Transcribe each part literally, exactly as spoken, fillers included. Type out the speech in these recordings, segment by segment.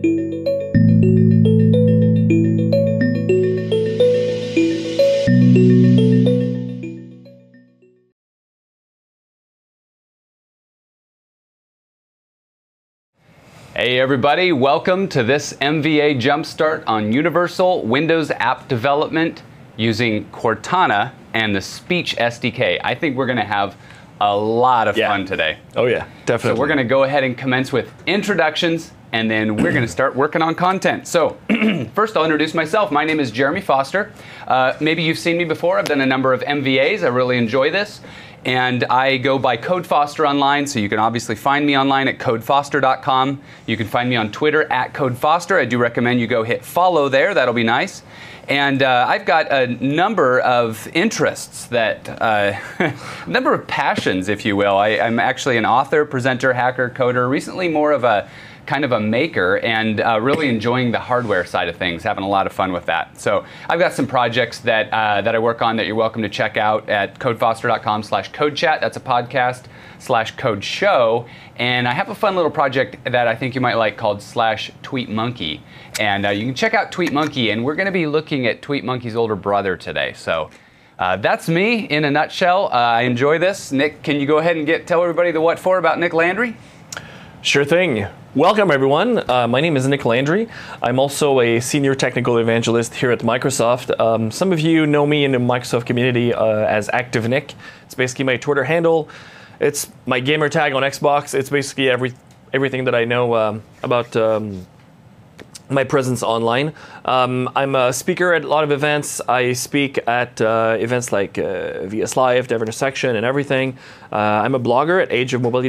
Hey everybody, welcome to this M V A Jumpstart on Universal Windows App Development using Cortana and the Speech S D K. I think we're going to have a lot of yeah. fun today. Oh yeah, definitely. So we're going to go ahead and commence with introductions, and then we're going to start working on content. So first I'll introduce myself. My name is Jeremy Foster. Uh, maybe you've seen me before. I've done a number of M V As. I really enjoy this. And I go by CodeFoster online, so you can obviously find me online at code foster dot com. You can find me on Twitter at CodeFoster. I do recommend you go hit follow there. That'll be nice. And uh, I've got a number of interests that, uh, a number of passions, if you will. I, I'm actually an author, presenter, hacker, coder, recently more of a kind of a maker, and uh, really enjoying the hardware side of things, having a lot of fun with that. So I've got some projects that uh, that I work on that you're welcome to check out at code foster dot com slash code chat. That's a podcast slash code show. And I have a fun little project that I think you might like called slash TweetMonkey. And uh, you can check out TweetMonkey, and we're going to be looking at TweetMonkey's older brother today. So uh, that's me in a nutshell. Uh, I enjoy this. Nick, can you go ahead and get tell everybody the what for about Nick Landry? Sure thing. Welcome, everyone. Uh, my name is Nick Landry. I'm also a senior technical evangelist here at Microsoft. Um, some of you know me in the Microsoft community uh, as ActiveNick. It's basically my Twitter handle. It's my gamer tag on Xbox. It's basically every everything that I know um, about um, my presence online. Um, I'm a speaker at a lot of events. I speak at uh, events like uh, V S Live, Dev Intersection, and everything. Uh, I'm a blogger at age of mobility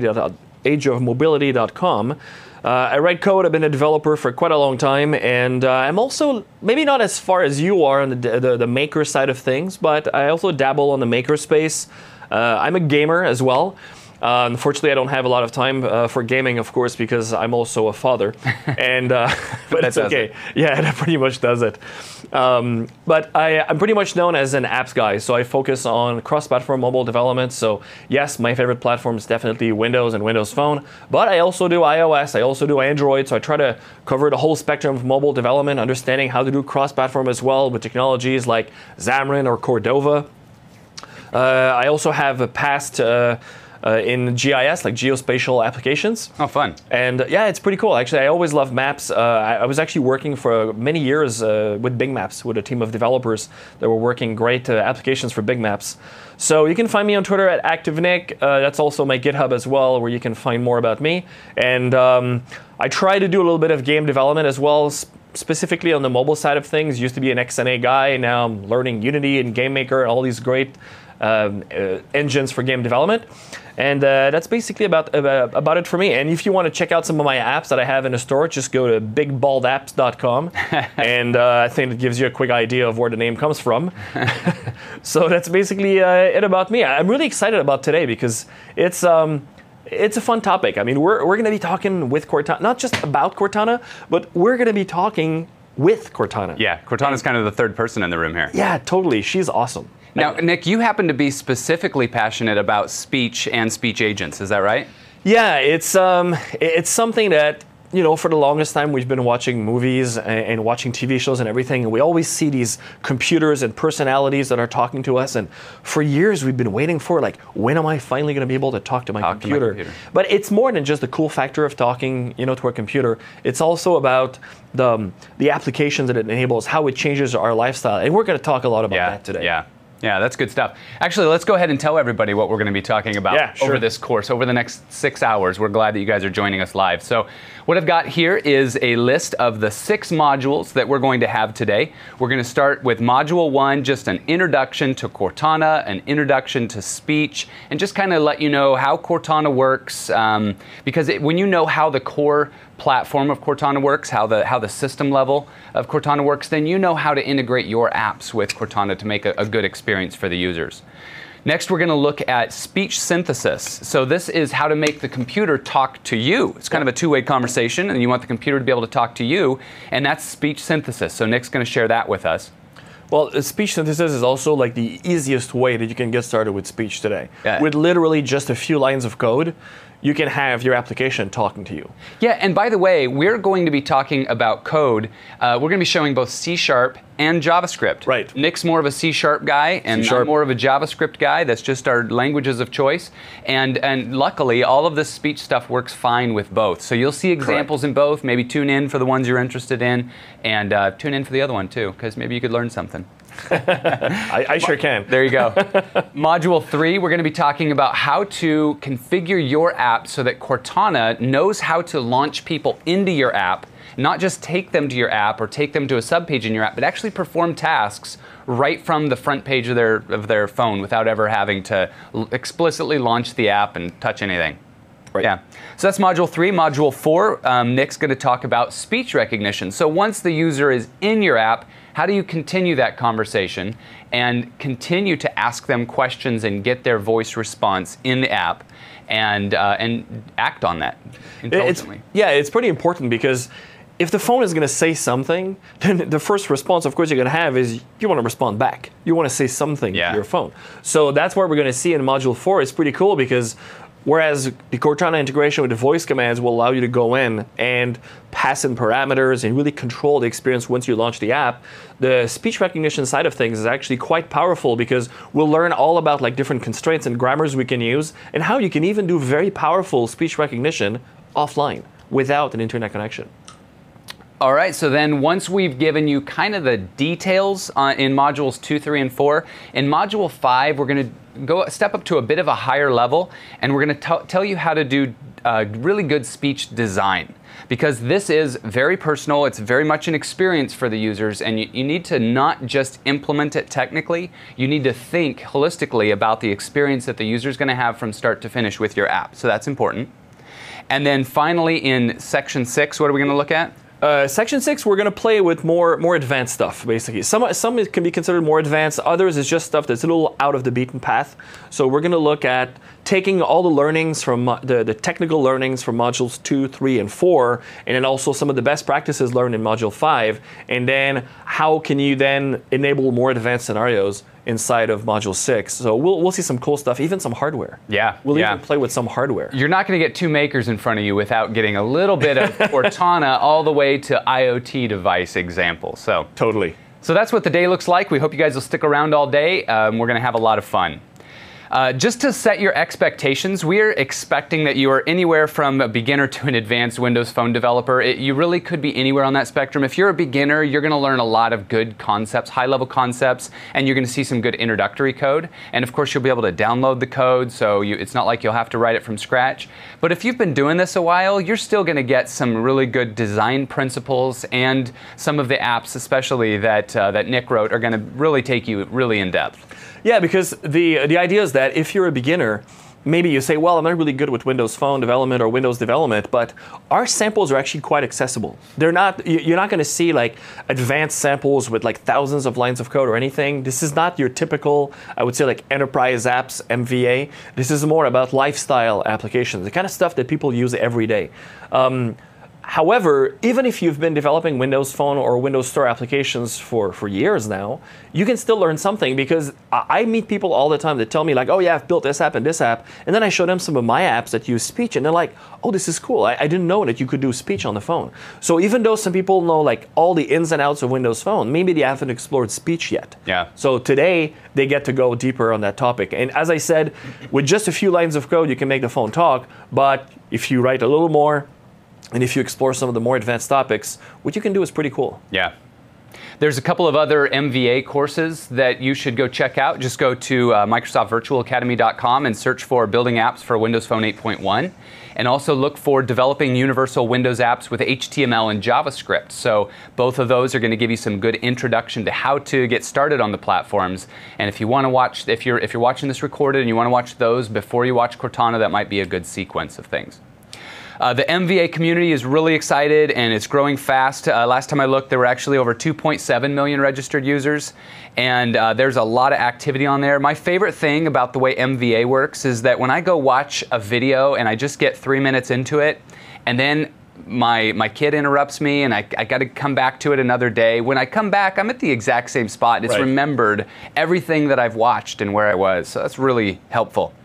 dot com. Uh, I write code. I've been a developer for quite a long time, and uh, I'm also maybe not as far as you are on the, the the maker side of things, but I also dabble on the maker space. Uh, I'm a gamer as well. Uh, unfortunately, I don't have a lot of time uh, for gaming, of course, because I'm also a father. and uh, but it's okay. It. Yeah, that pretty much does it. Um, but I, I'm pretty much known as an apps guy, so I focus on cross-platform mobile development. So yes, my favorite platform is definitely Windows and Windows Phone, but I also do iOS. I also do Android. So I try to cover the whole spectrum of mobile development, understanding how to do cross-platform as well with technologies like Xamarin or Cordova. Uh, I also have a past. Uh, Uh, in G I S, like geospatial applications. Oh, fun. And uh, yeah, it's pretty cool. Actually, I always love maps. Uh, I, I was actually working for many years uh, with Bing Maps, with a team of developers that were working great uh, applications for Bing Maps. So you can find me on Twitter at ActiveNick. Uh, that's also my GitHub as well, where you can find more about me. And um, I try to do a little bit of game development as well, sp- specifically on the mobile side of things. Used to be an X N A guy. Now I'm learning Unity and GameMaker and all these great um, uh, engines for game development. And uh, that's basically about, about about it for me. And if you want to check out some of my apps that I have in the store, just go to big bald apps dot com. and uh, I think it gives you a quick idea of where the name comes from. So that's basically uh, it about me. I'm really excited about today because it's um, it's a fun topic. I mean, we're we're going to be talking with Cortana, not just about Cortana, but we're going to be talking with Cortana. Yeah, Cortana's kind of the third person in the room here. Yeah, totally. She's awesome. Now, Nick, you happen to be specifically passionate about speech and speech agents, is that right? Yeah, it's um, it's something that, you know, for the longest time we've been watching movies and, and watching T V shows and everything, and we always see these computers and personalities that are talking to us, and for years we've been waiting for, like, when am I finally going to be able to talk to my, talk computer? to my computer? But it's more than just the cool factor of talking, you know, to a computer. It's also about the um, the applications that it enables, how it changes our lifestyle, and we're going to talk a lot about yeah, that today. Yeah. Yeah, that's good stuff. Actually, let's go ahead and tell everybody what we're going to be talking about yeah, sure. over this course, over the next six hours. We're glad that you guys are joining us live. So what I've got here is a list of the six modules that we're going to have today. We're going to start with Module one, just an introduction to Cortana, an introduction to speech, and just kind of let you know how Cortana works. Um, because it, when you know how the core platform of Cortana works, how the how the system level of Cortana works, then you know how to integrate your apps with Cortana to make a, a good experience for the users. Next, we're going to look at speech synthesis. So this is how to make the computer talk to you. It's kind of a two-way conversation, and you want the computer to be able to talk to you, and that's speech synthesis. So Nick's going to share that with us. Well, speech synthesis is also like the easiest way that you can get started with speech today. Yeah. With literally just a few lines of code, you can have your application talking to you. Yeah, and by the way, we're going to be talking about code. Uh, we're going to be showing both C Sharp and JavaScript. Right. Nick's more of a C Sharp guy, and C-sharp. I'm more of a JavaScript guy. That's just our languages of choice. And and luckily, all of this speech stuff works fine with both. So you'll see examples Correct. in both. Maybe tune in for the ones you're interested in, and uh, tune in for the other one too, because maybe you could learn something. I, I sure can. There you go. Module three, we're going to be talking about how to configure your app so that Cortana knows how to launch people into your app, not just take them to your app or take them to a subpage in your app, but actually perform tasks right from the front page of their of their phone without ever having to l- explicitly launch the app and touch anything. Right. Yeah. So that's module three. Module four, um, Nick's going to talk about speech recognition. So once the user is in your app, how do you continue that conversation and continue to ask them questions and get their voice response in the app and uh, and act on that intelligently? It's, yeah, it's pretty important because if the phone is going to say something, then the first response, of course, you're going to have is you want to respond back. You want to say something yeah. to your phone. So that's what we're going to see in Module four. It's pretty cool because whereas the Cortana integration with the voice commands will allow you to go in and pass in parameters and really control the experience once you launch the app, the speech recognition side of things is actually quite powerful because we'll learn all about like different constraints and grammars we can use and how you can even do very powerful speech recognition offline without an internet connection. All right, so then once we've given you kind of the details uh, in modules two, three, and four, in module five, we're going to go step up to a bit of a higher level, and we're going to tell you how to do uh, really good speech design. Because this is very personal, it's very much an experience for the users, and you, you need to not just implement it technically, you need to think holistically about the experience that the user is going to have from start to finish with your app. So that's important. And then finally in section six, what are we going to look at? Uh, section six, we're going to play with more more advanced stuff, basically. Some some can be considered more advanced. Others is just stuff that's a little out of the beaten path. So we're going to look at taking all the learnings from the, the technical learnings from modules two, three, and four, and then also some of the best practices learned in module five, and then how can you then enable more advanced scenarios inside of module six. So we'll we'll see some cool stuff, even some hardware. Yeah, We'll yeah. even play with some hardware. You're not going to get two makers in front of you without getting a little bit of Cortana all the way to IoT device examples. So Totally. So that's what the day looks like. We hope you guys will stick around all day. Um, we're going to have a lot of fun. Uh, just to set your expectations, we're expecting that you are anywhere from a beginner to an advanced Windows Phone developer. It, you really could be anywhere on that spectrum. If you're a beginner, you're going to learn a lot of good concepts, high-level concepts, and you're going to see some good introductory code. And of course, you'll be able to download the code, so you, it's not like you'll have to write it from scratch. But if you've been doing this a while, you're still going to get some really good design principles, and some of the apps, especially that uh, that Nick wrote, are going to really take you really in depth. Yeah, because the the idea is that if you're a beginner, maybe you say, well, I'm not really good with Windows Phone development or Windows development, but our samples are actually quite accessible. They're not, you're not going to see like advanced samples with like thousands of lines of code or anything. This is not your typical, I would say, like enterprise apps, M V A. This is more about lifestyle applications, the kind of stuff that people use every day. Um, However, even if you've been developing Windows Phone or Windows Store applications for, for years now, you can still learn something because I meet people all the time that tell me like, oh yeah, I've built this app and this app, and then I show them some of my apps that use speech, and they're like, oh, this is cool. I, I didn't know that you could do speech on the phone. So even though some people know like all the ins and outs of Windows Phone, maybe they haven't explored speech yet. Yeah. So today, they get to go deeper on that topic. And as I said, with just a few lines of code, you can make the phone talk, but if you write a little more, and if you explore some of the more advanced topics, what you can do is pretty cool. Yeah. There's a couple of other M V A courses that you should go check out. Just go to uh, Microsoft Virtual Academy dot com and search for Building Apps for Windows Phone eight point one. And also look for Developing Universal Windows Apps with H T M L and JavaScript. So both of those are going to give you some good introduction to how to get started on the platforms. And if you want to watch, if you're if you're watching this recorded and you want to watch those before you watch Cortana, that might be a good sequence of things. Uh, the M V A community is really excited and it's growing fast. Uh, last time I looked, there were actually over two point seven million registered users, and uh, there's a lot of activity on there. My favorite thing about the way M V A works is that when I go watch a video and I just get three minutes into it, and then my my kid interrupts me and I, I got to come back to it another day. When I come back, I'm at the exact same spot. It's right. remembered everything that I've watched and where I was, so that's really helpful.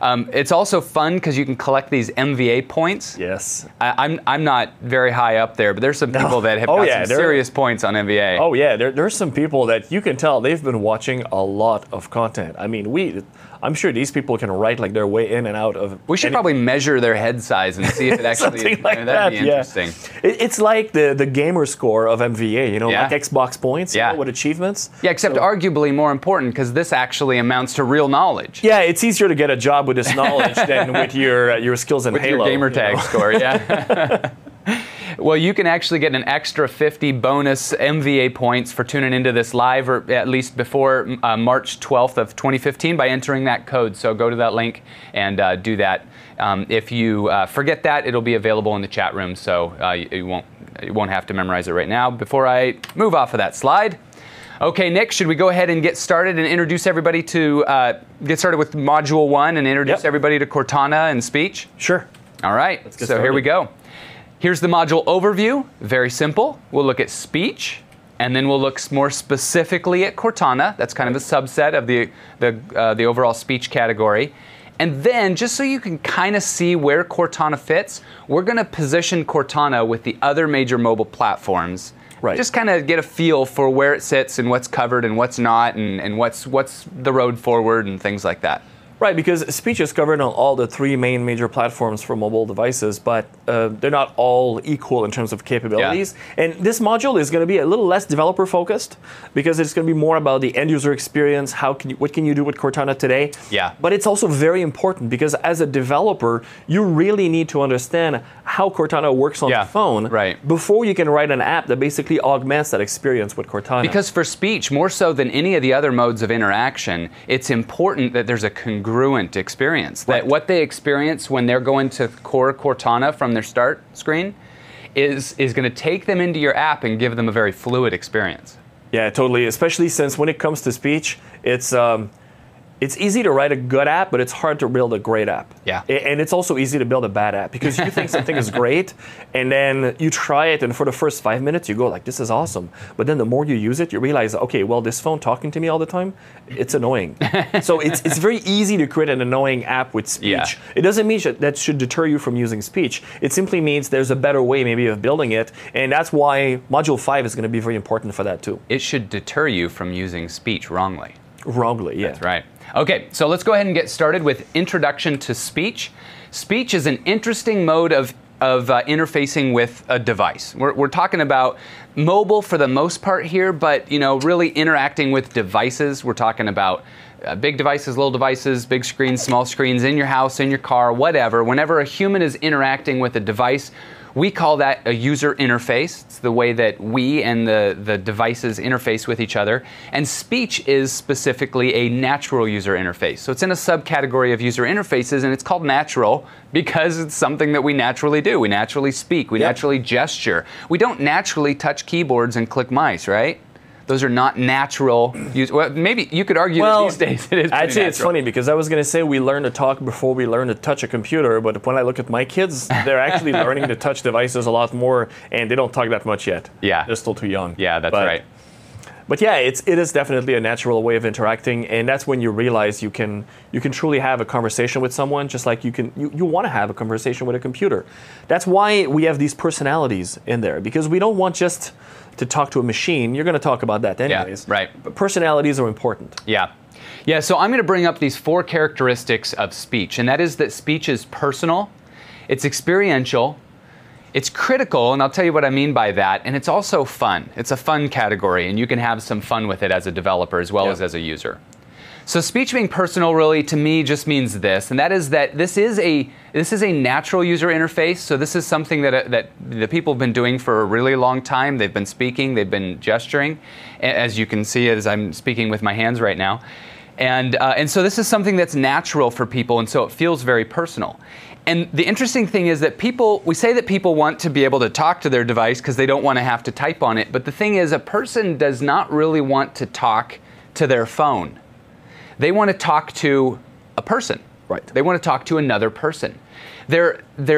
Um, it's also fun because you can collect these M V A points. Yes. I, I'm I'm not very high up there, but there's some people that have Oh, got yeah, some they're- serious points on M V A. Oh yeah, there, there's some people that you can tell they've been watching a lot of content. I mean, we, I'm sure these people can write like their way in and out of. We should any- probably measure their head size and see if it actually. something like that'd that. be Yeah. interesting. It, it's like the the gamer score of M V A. You know, Yeah. like Xbox points. Yeah. You know, with achievements. Yeah, except So- arguably more important because this actually amounts to real knowledge. Yeah, it's easier to get a job with this knowledge than with your uh, your skills in With Halo. your gamer you tag know? score, yeah. Well, you can actually get an extra fifty bonus M V A points for tuning into this live, or at least before uh, March twelfth of twenty fifteen, by entering that code. So go to that link and uh, do that. Um, if you uh, forget that, it'll be available in the chat room, so uh, you, you won't you won't have to memorize it right now. Before I move off of that slide. Okay, Nick, should we go ahead and get started and introduce everybody to uh, get started with Module One and introduce Yep. everybody to Cortana and speech? Sure. All right, get so started. here we go. Here's the module overview. Very simple. We'll look at speech, and then we'll look s- more specifically at Cortana. That's kind of a subset of the the, uh, the overall speech category. And then, just so you can kind of see where Cortana fits, we're going to position Cortana with the other major mobile platforms. Right. Just kind of get a feel for where it sits and what's covered and what's not, and, and what's what's the road forward and things like that. Right, because speech is covered on all the three main major platforms for mobile devices, but uh, they're not all equal in terms of capabilities. And this module is going to be a little less developer focused because it's going to be more about the end user experience. How can you, what can you do with Cortana today? Yeah. But it's also very important because as a developer, you really need to understand how Cortana works on Yeah, the phone right. before you can write an app that basically augments that experience with Cortana. Because for speech, more so than any of the other modes of interaction, it's important that there's a congruent experience. That Right. what they experience when they're going to core Cortana from their start screen is, is going to take them into your app and give them a very fluid experience. Yeah, totally. Especially since when it comes to speech, it's um, it's easy to write a good app, but it's hard to build a great app. Yeah. A- And it's also easy to build a bad app because you think something is great, and then you try it, and for the first five minutes you go like, "This is awesome." But then the more you use it, you realize, okay, well, this phone talking to me all the time, it's annoying. So it's it's very easy to create an annoying app with speech. Yeah. It doesn't mean that that should deter you from using speech. It simply means there's a better way maybe of building it, and that's why Module five is going to be very important for that too. It should deter you from using speech wrongly. Wrongly, yeah. That's right. Okay, so let's go ahead and get started with Introduction to Speech. Speech is an interesting mode of, of uh, interfacing with a device. We're, we're talking about mobile for the most part here, but you know, really interacting with devices. We're talking about uh, big devices, little devices, big screens, small screens, in your house, in your car, whatever. Whenever a human is interacting with a device, we call that a user interface. It's the way that we and the, the devices interface with each other. And speech is specifically a natural user interface. So it's in a subcategory of user interfaces, and it's called natural because it's something that we naturally do. We naturally speak. We Yep. naturally gesture. We don't naturally touch keyboards and click mice, right? Those are not natural. Use, well, maybe you could argue that these days it is pretty I'd say it's natural. funny because I was going to say we learn to talk before we learn to touch a computer, but when I look at my kids, they're actually learning to touch devices a lot more, and they don't talk that much yet. Yeah. They're still too young. Yeah, that's But- right. But yeah, it's it is definitely a natural way of interacting, and that's when you realize you can you can truly have a conversation with someone, just like you can you, you want to have a conversation with a computer. That's why we have these personalities in there, because we don't want just to talk to a machine. You're going to talk about that anyways. right. But personalities are important. Yeah. Yeah, so I'm going to bring up these four characteristics of speech, and that is that speech is personal, it's experiential, it's critical, and I'll tell you what I mean by that, and it's also fun. It's a fun category, and you can have some fun with it as a developer as well Yeah. as as a user. So speech being personal really to me just means this, and that is that this is a this is a natural user interface. So this is something that uh, that the people have been doing for a really long time. They've been speaking, they've been gesturing, a- as you can see as I'm speaking with my hands right now. And uh, and so this is something that's natural for people, and so it feels very personal. And the interesting thing is that people, we say that people want to be able to talk to their device because they don't want to have to type on it. But the thing is, a person does not really want to talk to their phone. They want to talk to a person. Right. They want to talk to another person. They're, they're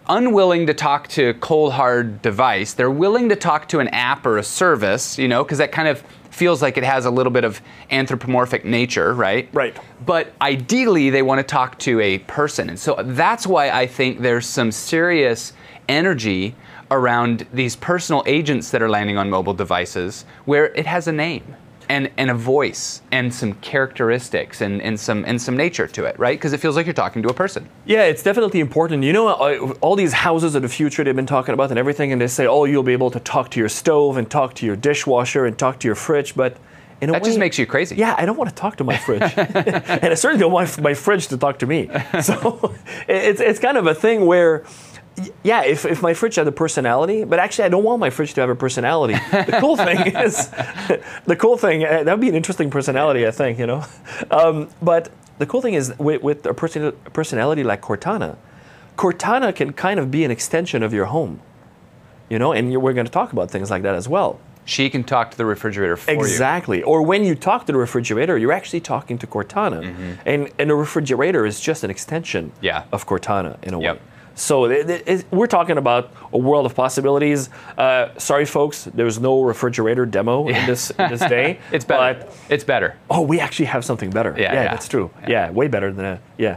unwilling to talk to a cold hard device. They're willing to talk to an app or a service, you know, because that kind of feels like it has a little bit of anthropomorphic nature, right? Right. But ideally, they want to talk to a person. And so that's why I think there's some serious energy around these personal agents that are landing on mobile devices where it has a name and, and a voice and some characteristics and, and some and some nature to it, right? Because it feels like you're talking to a person. Yeah, it's definitely important. You know, all these houses of the future they've been talking about and everything, and they say, oh, you'll be able to talk to your stove and talk to your dishwasher and talk to your fridge, but in a that way, just makes you crazy. Yeah, I don't want to talk to my fridge. And I certainly don't want my fridge to talk to me. So it's, it's kind of a thing where, yeah, if, if my fridge had a personality, but actually I don't want my fridge to have a personality. The cool thing is, the cool thing, that would be an interesting personality, I think, you know. Um, but the cool thing is with, with a, person, a personality like Cortana, Cortana can kind of be an extension of your home, you know, and you're, we're going to talk about things like that as well. She can talk to the refrigerator for exactly. you. Exactly. Or when you talk to the refrigerator, you're actually talking to Cortana. Mm-hmm. And, and the refrigerator is just an extension yeah. of Cortana in a way. Yep. So it, it, it, we're talking about a world of possibilities. Uh, sorry, folks, there's no refrigerator demo in this in this day. It's better. But, it's better. Oh, we actually have something better. Yeah, yeah, yeah. that's true. Yeah. Yeah, way better than that. Yeah.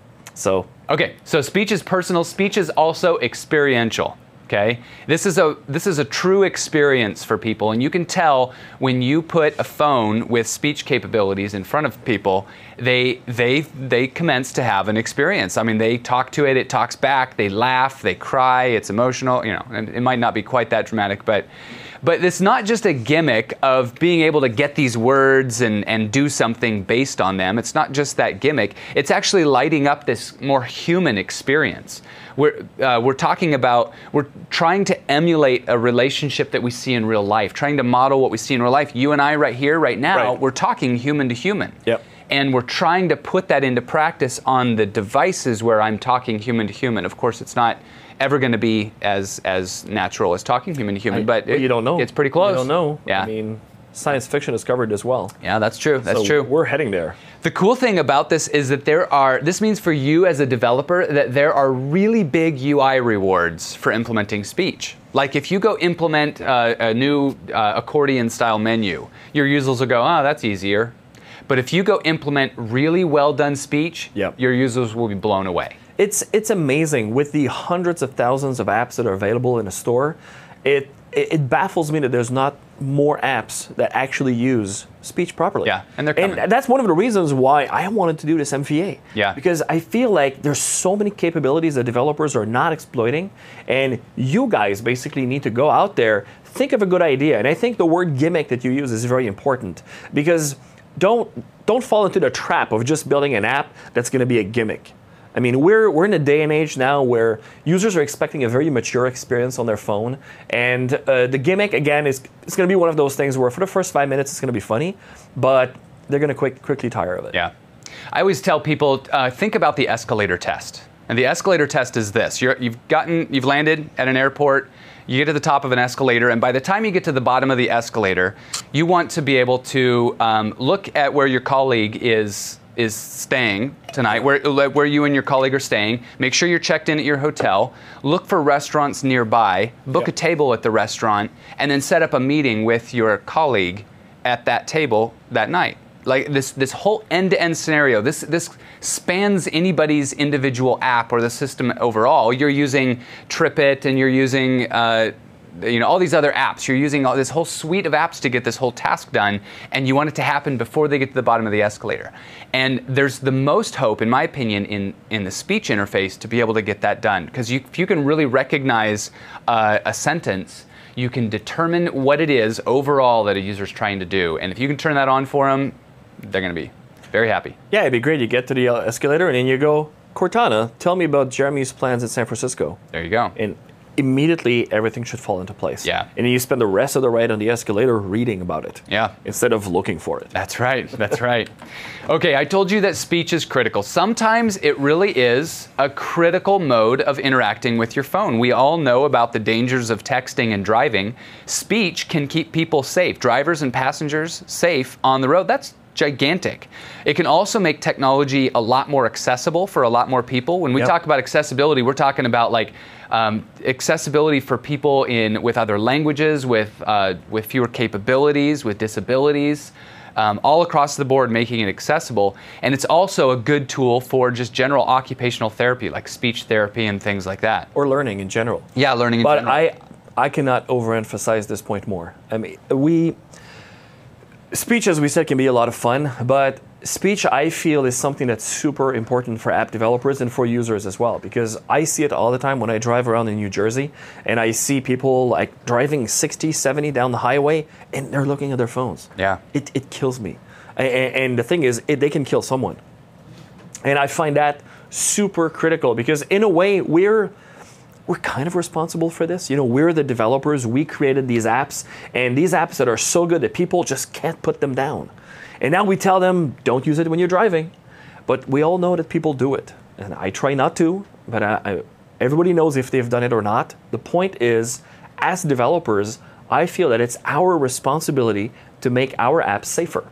So. Okay, so speech is personal. Speech is also experiential. Okay, this is a this is a true experience for people, and you can tell when you put a phone with speech capabilities in front of people, they they they commence to have an experience. I mean, they talk to it, it talks back, they laugh, they cry, it's emotional. You know, and it might not be quite that dramatic, but but it's not just a gimmick of being able to get these words and and do something based on them. It's not just that gimmick. It's actually lighting up this more human experience. We're, uh, we're talking about, we're trying to emulate a relationship that we see in real life, trying to model what we see in real life. You and I right here, right now, right. we're talking human to human. Yep. And we're trying to put that into practice on the devices where I'm talking human to human. Of course, it's not ever going to be as as natural as talking human to human, I, but well, it, you don't know. It's pretty close. You don't know. Yeah. I mean, science fiction is covered as well. Yeah, that's true. That's so true. We're heading there. The cool thing about this is that there are, this means for you as a developer that there are really big U I rewards for implementing speech. Like if you go implement uh, a new uh, accordion style menu, your users will go, oh, that's easier. But if you go implement really well done speech, yep. your users will be blown away. It's it's amazing with the hundreds of thousands of apps that are available in a store. It it baffles me that there's not more apps that actually use speech properly. Yeah, and they're coming. And that's one of the reasons why I wanted to do this M V A. Yeah. Because I feel like there's so many capabilities that developers are not exploiting, and you guys basically need to go out there, think of a good idea. And I think the word gimmick that you use is very important, because don't don't fall into the trap of just building an app that's going to be a gimmick. I mean, we're we're in a day and age now where users are expecting a very mature experience on their phone, and uh, the gimmick again is it's going to be one of those things where for the first five minutes it's going to be funny, but they're going to quick quickly tire of it. Yeah, I always tell people uh, think about the escalator test, and the escalator test is this: You're, you've gotten you've landed at an airport. You get to the top of an escalator, and by the time you get to the bottom of the escalator, you want to be able to um, look at where your colleague is is staying tonight, where where you and your colleague are staying. Make sure you're checked in at your hotel. Look for restaurants nearby. Book yeah. a table at the restaurant, and then set up a meeting with your colleague at that table that night. Like this this whole end-to-end scenario. This this spans anybody's individual app or the system overall. You're using TripIt and you're using uh, you know all these other apps. You're using all this whole suite of apps to get this whole task done, and you want it to happen before they get to the bottom of the escalator. And there's the most hope, in my opinion, in in the speech interface to be able to get that done, because you, if you can really recognize uh, a sentence, you can determine what it is overall that a user's trying to do, and if you can turn that on for them, they're going to be very happy. Yeah, it'd be great. You get to the escalator and then you go, Cortana, tell me about Jeremy's plans in San Francisco. There you go. And immediately everything should fall into place. Yeah. And then you spend the rest of the ride on the escalator reading about it. Yeah. Instead of looking for it. That's right. That's right. Okay, I told you that speech is critical. Sometimes it really is a critical mode of interacting with your phone. We all know about the dangers of texting and driving. Speech can keep people safe, drivers and passengers safe on the road. That's gigantic. It can also make technology a lot more accessible for a lot more people. When we Yep. talk about accessibility, we're talking about like um, accessibility for people in with other languages, with uh, with fewer capabilities, with disabilities. Um, all across the board, making it accessible. And it's also a good tool for just general occupational therapy, like speech therapy and things like that. Or learning in general. Yeah, learning in But general. I, I cannot overemphasize this point more. I mean, we, speech, as we said, can be a lot of fun, but speech, I feel, is something that's super important for app developers and for users as well, because I see it all the time when I drive around in New Jersey and I see people like driving sixty, seventy down the highway and they're looking at their phones. Yeah. It, it kills me. And, and the thing is, it, they can kill someone. And I find that super critical because in a way, we're we're kind of responsible for this. You know, we're the developers. We created these apps, and these apps that are so good that people just can't put them down. And now we tell them, don't use it when you're driving. But we all know that people do it. And I try not to, but I, I, everybody knows if they've done it or not. The point is, as developers, I feel that it's our responsibility to make our apps safer.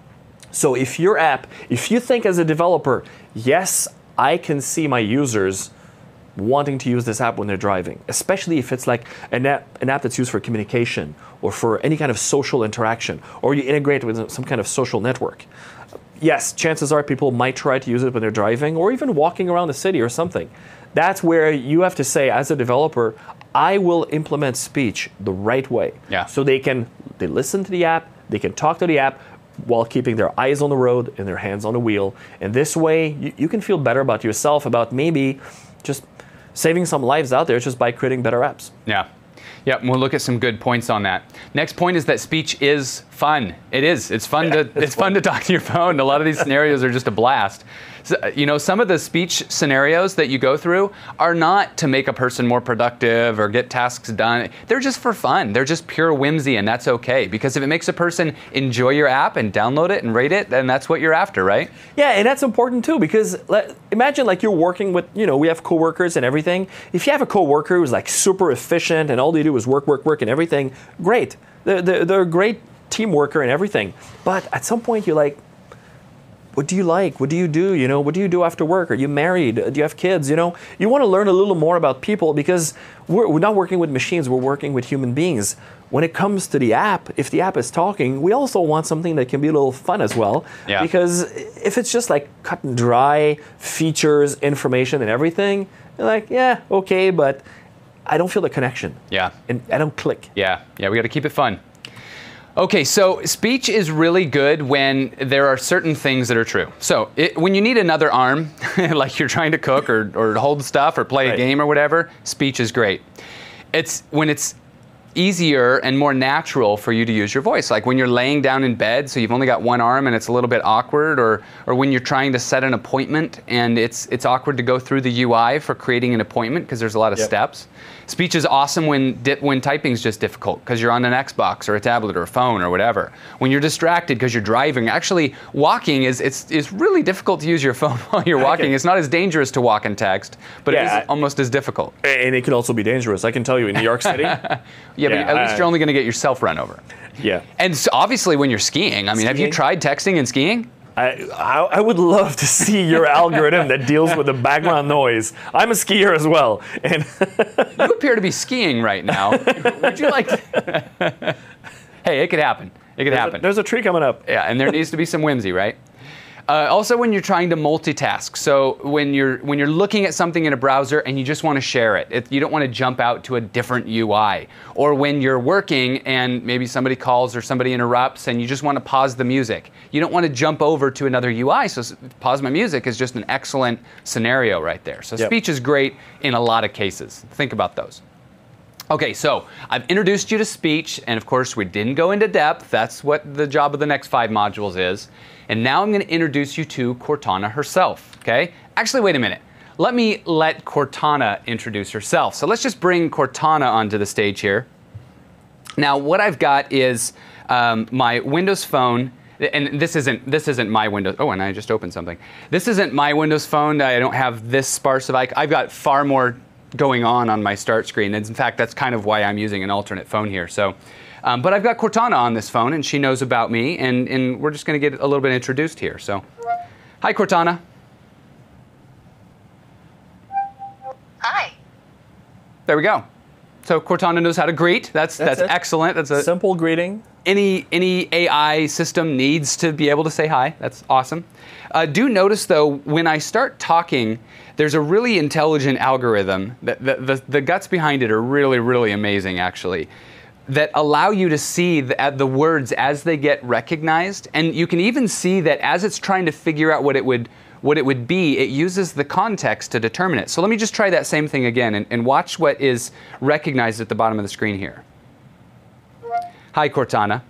So if your app, if you think as a developer, yes, I can see my users wanting to use this app when they're driving, especially if it's like an app, an app that's used for communication or for any kind of social interaction, or you integrate with some kind of social network. Yes, chances are people might try to use it when they're driving or even walking around the city or something. That's where you have to say, as a developer, I will implement speech the right way. Yeah. So they can they listen to the app, they can talk to the app while keeping their eyes on the road and their hands on the wheel. And this way, you, you can feel better about yourself, about maybe just saving some lives out there just by creating better apps. Yeah. Yeah, and we'll look at some good points on that. Next point is that speech is fun. It is. It's fun to it's, it's fun. fun to talk to your phone. A lot of these scenarios are just a blast. So, you know, some of the speech scenarios that you go through are not to make a person more productive or get tasks done. They're just for fun. They're just pure whimsy, and that's okay. Because if it makes a person enjoy your app and download it and rate it, then that's what you're after, right? Yeah, and that's important too, because let, imagine like you're working with, you know, we have coworkers and everything. If you have a coworker who's like super efficient and all they do is work, work, work and everything, great. They're, they're, they're a great team worker and everything. But at some point you're like, what do you like? What do you do? You know, what do you do after work? Are you married? Do you have kids? You know, you want to learn a little more about people because we're, we're not working with machines. We're working with human beings. When it comes to the app, if the app is talking, we also want something that can be a little fun as well. Yeah. Because if it's just like cut and dry features, information, and everything, you're like, yeah, okay, but I don't feel the connection. Yeah. And I don't click. Yeah. Yeah, we got to keep it fun. Okay, so speech is really good when there are certain things that are true. So it, when you need another arm, like you're trying to cook or, or hold stuff or play Right. a game or whatever, speech is great. It's when it's easier and more natural for you to use your voice. Like when you're laying down in bed, so you've only got one arm and it's a little bit awkward, or or when you're trying to set an appointment and it's it's awkward to go through the U I for creating an appointment because there's a lot of Yep. steps. Speech is awesome when di- when typing is just difficult because you're on an Xbox or a tablet or a phone or whatever. When you're distracted because you're driving. Actually, walking is it's it's really difficult to use your phone while you're walking. Okay. It's not as dangerous to walk and text, but Yeah, it I- is almost as difficult. And it can also be dangerous. I can tell you in New York City. Yeah, Yeah, but at least I- you're only going to get yourself run over. Yeah. And so obviously when you're skiing, I mean, have you Skiing? tried texting and skiing? I, I I would love to see your algorithm that deals with the background noise. I'm a skier as well, and You appear to be skiing right now. Would you like to... Hey, it could happen. It could there's a, happen. there's a tree coming up. Yeah, and there needs to be some whimsy, right? Uh, also, when you're trying to multitask, so when you're when you're looking at something in a browser and you just want to share it, it you don't want to jump out to a different U I, or when you're working and maybe somebody calls or somebody interrupts and you just want to pause the music, you don't want to jump over to another U I. So s- pause my music is just an excellent scenario right there. So Yep. speech is great in a lot of cases. Think about those. Okay, so I've introduced you to speech, and of course we didn't go into depth. That's what the job of the next five modules is. And now I'm going to introduce you to Cortana herself, okay? Actually, wait a minute. Let me let Cortana introduce herself. So let's just bring Cortana onto the stage here. Now, what I've got is um, my Windows Phone, and this isn't this isn't my Windows. Oh, and I just opened something. This isn't my Windows Phone. I don't have this sparse of icon. I've got far more going on on my start screen. And in fact, that's kind of why I'm using an alternate phone here. So, um, but I've got Cortana on this phone, and she knows about me, and, and we're just going to get a little bit introduced here. So, hi, Cortana. Hi. There we go. So Cortana knows how to greet. That's that's, that's excellent. That's a simple greeting. Any any A I system needs to be able to say hi. That's awesome. Uh, do notice though, when I start talking, there's a really intelligent algorithm. That the, the the guts behind it are really really amazing actually, that allow you to see the, the words as they get recognized, and you can even see that as it's trying to figure out what it would. what it would be, it uses the context to determine it. So let me just try that same thing again and, and watch what is recognized at the bottom of the screen here. Hi, Cortana.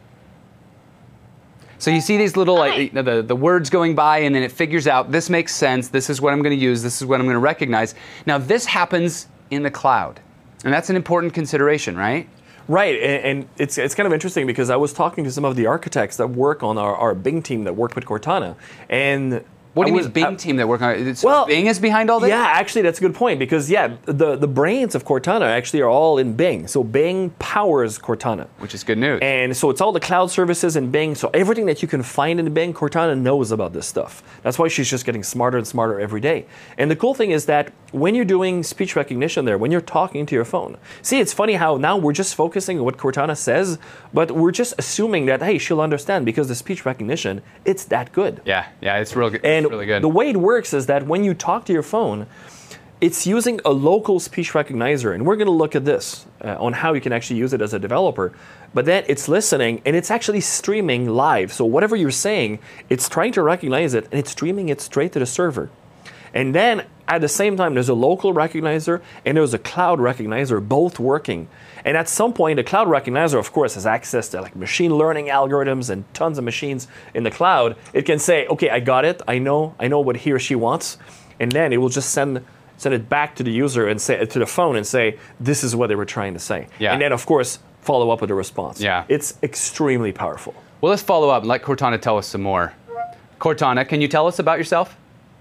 So you see these little, like, the, the words going by, and then it figures out, this makes sense, this is what I'm going to use, this is what I'm going to recognize. Now this happens in the cloud, and that's an important consideration, right? Right, and, and it's it's kind of interesting because I was talking to some of the architects that work on our, our Bing team that work with Cortana, and what do you was, mean Bing I, team that work on it? So well, Bing is behind all this? Yeah, actually that's a good point because yeah, the, the brains of Cortana actually are all in Bing. So Bing powers Cortana. Which is good news. And so it's all the cloud services in Bing. So everything that you can find in Bing, Cortana knows about this stuff. That's why she's just getting smarter and smarter every day. And the cool thing is that when you're doing speech recognition there, when you're talking to your phone, see, it's funny how now we're just focusing on what Cortana says, but we're just assuming that, hey, she'll understand because the speech recognition, it's that good. Yeah, yeah, it's real good. And it's really good. The way it works is that when you talk to your phone, it's using a local speech recognizer, and we're going to look at this uh, on how you can actually use it as a developer. But then it's listening, and it's actually streaming live. So whatever you're saying, it's trying to recognize it, and it's streaming it straight to the server. And then at the same time, there's a local recognizer and there's a cloud recognizer, both working. And at some point, the cloud recognizer, of course, has access to like machine learning algorithms and tons of machines in the cloud. It can say, okay, I got it. I know, I know what he or she wants. And then it will just send send it back to the user and say to the phone and say, this is what they were trying to say. Yeah. And then, of course, follow up with a response. Yeah. It's extremely powerful. Well, let's follow up and let Cortana tell us some more. Cortana, can you tell us about yourself?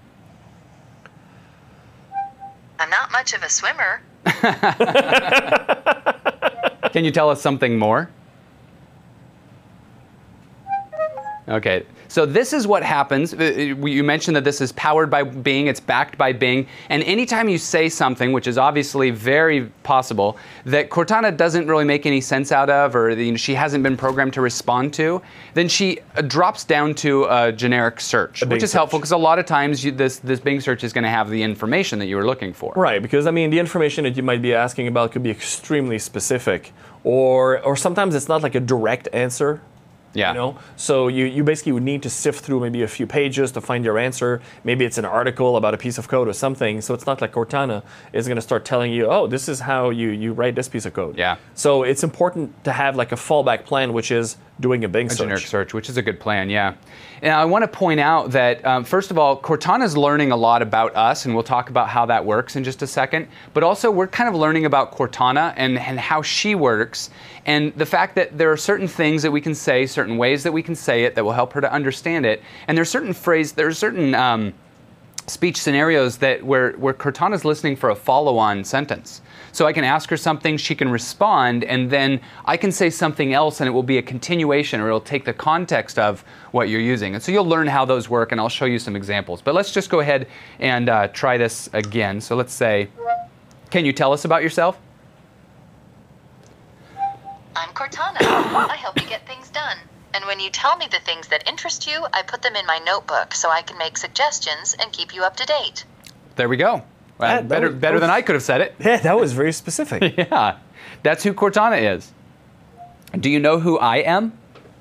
I'm not much of a swimmer. Can you tell us something more? Okay, so this is what happens. You mentioned that this is powered by Bing, it's backed by Bing, and anytime you say something, which is obviously very possible, that Cortana doesn't really make any sense out of, or you know, she hasn't been programmed to respond to, then she drops down to a generic search, which is search. helpful because a lot of times you, this, this Bing search is going to have the information that you were looking for. Right, because I mean, the information that you might be asking about could be extremely specific, or or sometimes it's not like a direct answer. Yeah. You know? So you, you basically would need to sift through maybe a few pages to find your answer. Maybe it's an article about a piece of code or something. So it's not like Cortana is going to start telling you, oh, this is how you, you write this piece of code. Yeah. So it's important to have like a fallback plan, which is doing a Bing A search. generic search, which is a good plan, yeah. And I want to point out that, um, first of all, Cortana's learning a lot about us, and we'll talk about how that works in just a second. But also, we're kind of learning about Cortana and, and how she works, and the fact that there are certain things that we can say, certain ways that we can say it that will help her to understand it. And there's certain phrase, there's certain um, speech scenarios that where, where Cortana's listening for a follow-on sentence. So I can ask her something, she can respond, and then I can say something else, and it will be a continuation, or it'll take the context of what you're using. And so you'll learn how those work, and I'll show you some examples. But let's just go ahead and uh, try this again. So let's say, can you tell us about yourself? I'm Cortana. I help you get things done. And when you tell me the things that interest you, I put them in my notebook so I can make suggestions and keep you up to date. There we go. Well, Yeah, that better was- better that than was- I could have said it. Yeah, that was very specific. Yeah, that's who Cortana is. Do you know who I am?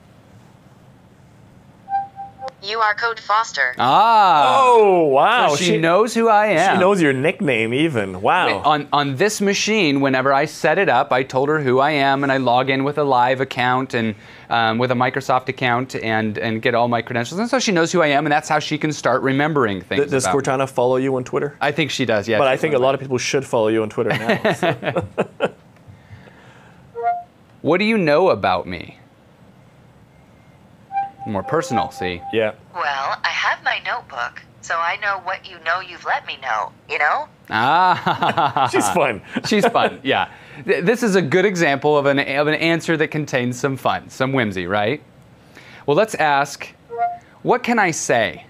You are Code Foster. Ah. Oh, wow. So she, knows who I am. She knows your nickname even. Wow. On, on this machine, whenever I set it up, I told her who I am, and I log in with a live account and um, with a Microsoft account and, and get all my credentials. And so she knows who I am, and that's how she can start remembering things. Th- Does about me. Cortana follow you on Twitter? I think she does, yeah. But I think a lot of people should follow you on Twitter now. so. What do you know about me? More personal, see? Yeah. Well, I have my notebook, so I know what you know you've let me know, you know? Ah, She's fun. She's fun, yeah. Th- This is a good example of an, of an answer that contains some fun, some whimsy, right? Well, let's ask, what can I say?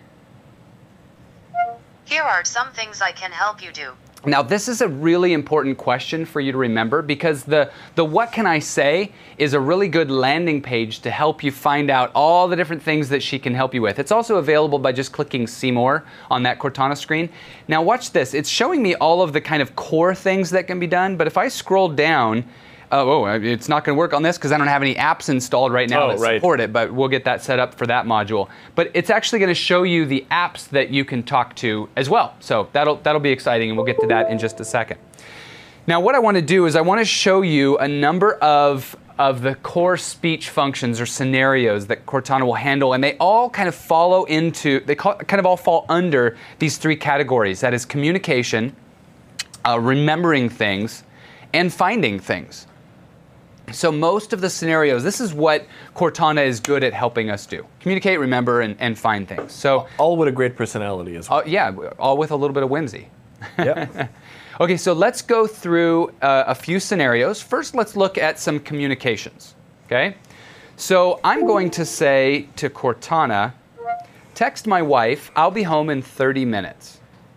Here are some things I can help you do. Now, this is a really important question for you to remember because the, the what can I say is a really good landing page to help you find out all the different things that she can help you with. It's also available by just clicking See More on that Cortana screen. Now, watch this. It's showing me all of the kind of core things that can be done, but if I scroll down, uh, oh, it's not going to work on this because I don't have any apps installed right now Oh, that right. support it, but we'll get that set up for that module. But it's actually going to show you the apps that you can talk to as well. So that'll that'll be exciting, and we'll get to that in just a second. Now, what I want to do is I want to show you a number of of the core speech functions or scenarios that Cortana will handle, and they all kind of follow into, they ca- kind of all fall under these three categories. That is communication, uh, remembering things, and finding things. So most of the scenarios, this is what Cortana is good at helping us do. Communicate, remember, and, and find things. So, All with a great personality as well. uh, yeah, all with a little bit of whimsy. Yeah. Okay, so let's go through uh, a few scenarios. First, let's look at some communications, okay? So I'm going to say to Cortana, text my wife, I'll be home in thirty minutes.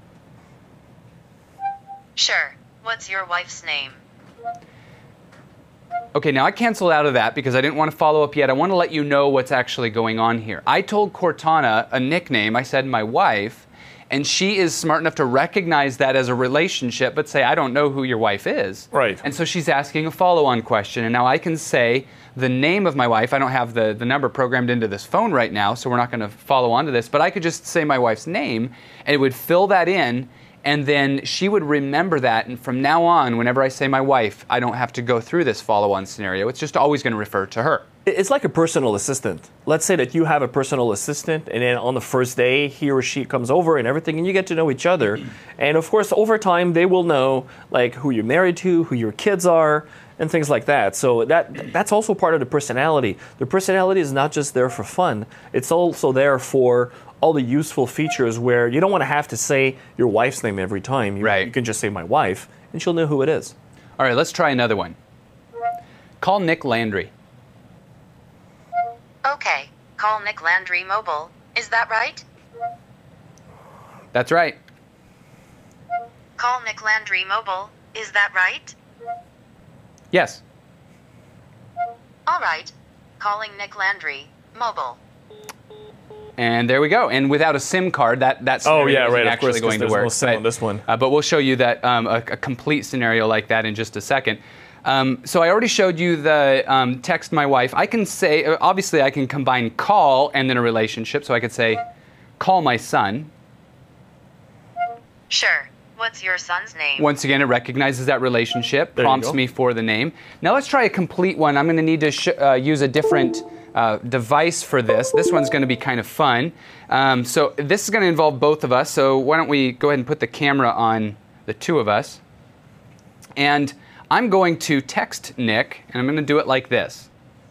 Sure. What's your wife's name? Okay, now I canceled out of that because I didn't want to follow up yet. I want to let you know what's actually going on here. I told Cortana a nickname. I said my wife, and she is smart enough to recognize that as a relationship, but say, I don't know who your wife is. Right. And so she's asking a follow-on question, and now I can say the name of my wife. I don't have the, the number programmed into this phone right now, so we're not going to follow on to this, but I could just say my wife's name, and it would fill that in, and then she would remember that, and from now on, whenever I say my wife, I don't have to go through this follow-on scenario. It's just always going to refer to her. It's like a personal assistant. Let's say that you have a personal assistant, and then on the first day, he or she comes over and everything, and you get to know each other. And of course, over time, they will know like who you're married to, who your kids are, and things like that. So that that's also part of the personality. The personality is not just there for fun. It's also there for all the useful features where you don't want to have to say your wife's name every time. You, Right. you can just say my wife, and she'll know who it is. All right, let's try another one. Call Nick Landry. Okay. Call Nick Landry Mobile. Is that right? That's right. Call Nick Landry Mobile. Is that right? Yes. All right. Calling Nick Landry Mobile. And there we go. And without a SIM card, that that scenario Oh, yeah, isn't right, of actually course, 'cause going to there's work. no SIM on this one. Uh, but we'll show you that um, a, a complete scenario like that in just a second. Um, so I already showed you the um, text my wife. I can say, uh, obviously, I can combine call and then a relationship. So I could say, call my son. Sure. What's your son's name? Once again, it recognizes that relationship, There you prompts go. me for the name. Now let's try a complete one. I'm going to need to sh- uh, use a different uh, device for this. This one's going to be kind of fun. Um, so this is going to involve both of us. So why don't we go ahead and put the camera on the two of us. And I'm going to text Nick, and I'm going to do it like this.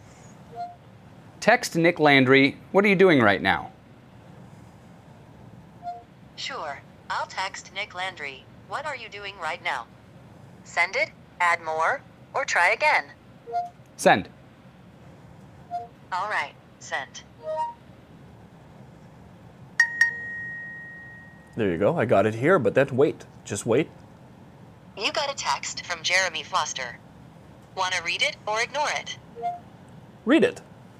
Text Nick Landry, what are you doing right now? Sure. I'll text Nick Landry. What are you doing right now? Send it, add more, or try again. Send. All right. Sent. There you go. I got it here, but then wait. Just wait. You got a text from Jeremy Foster. Want to read it or ignore it? Read it.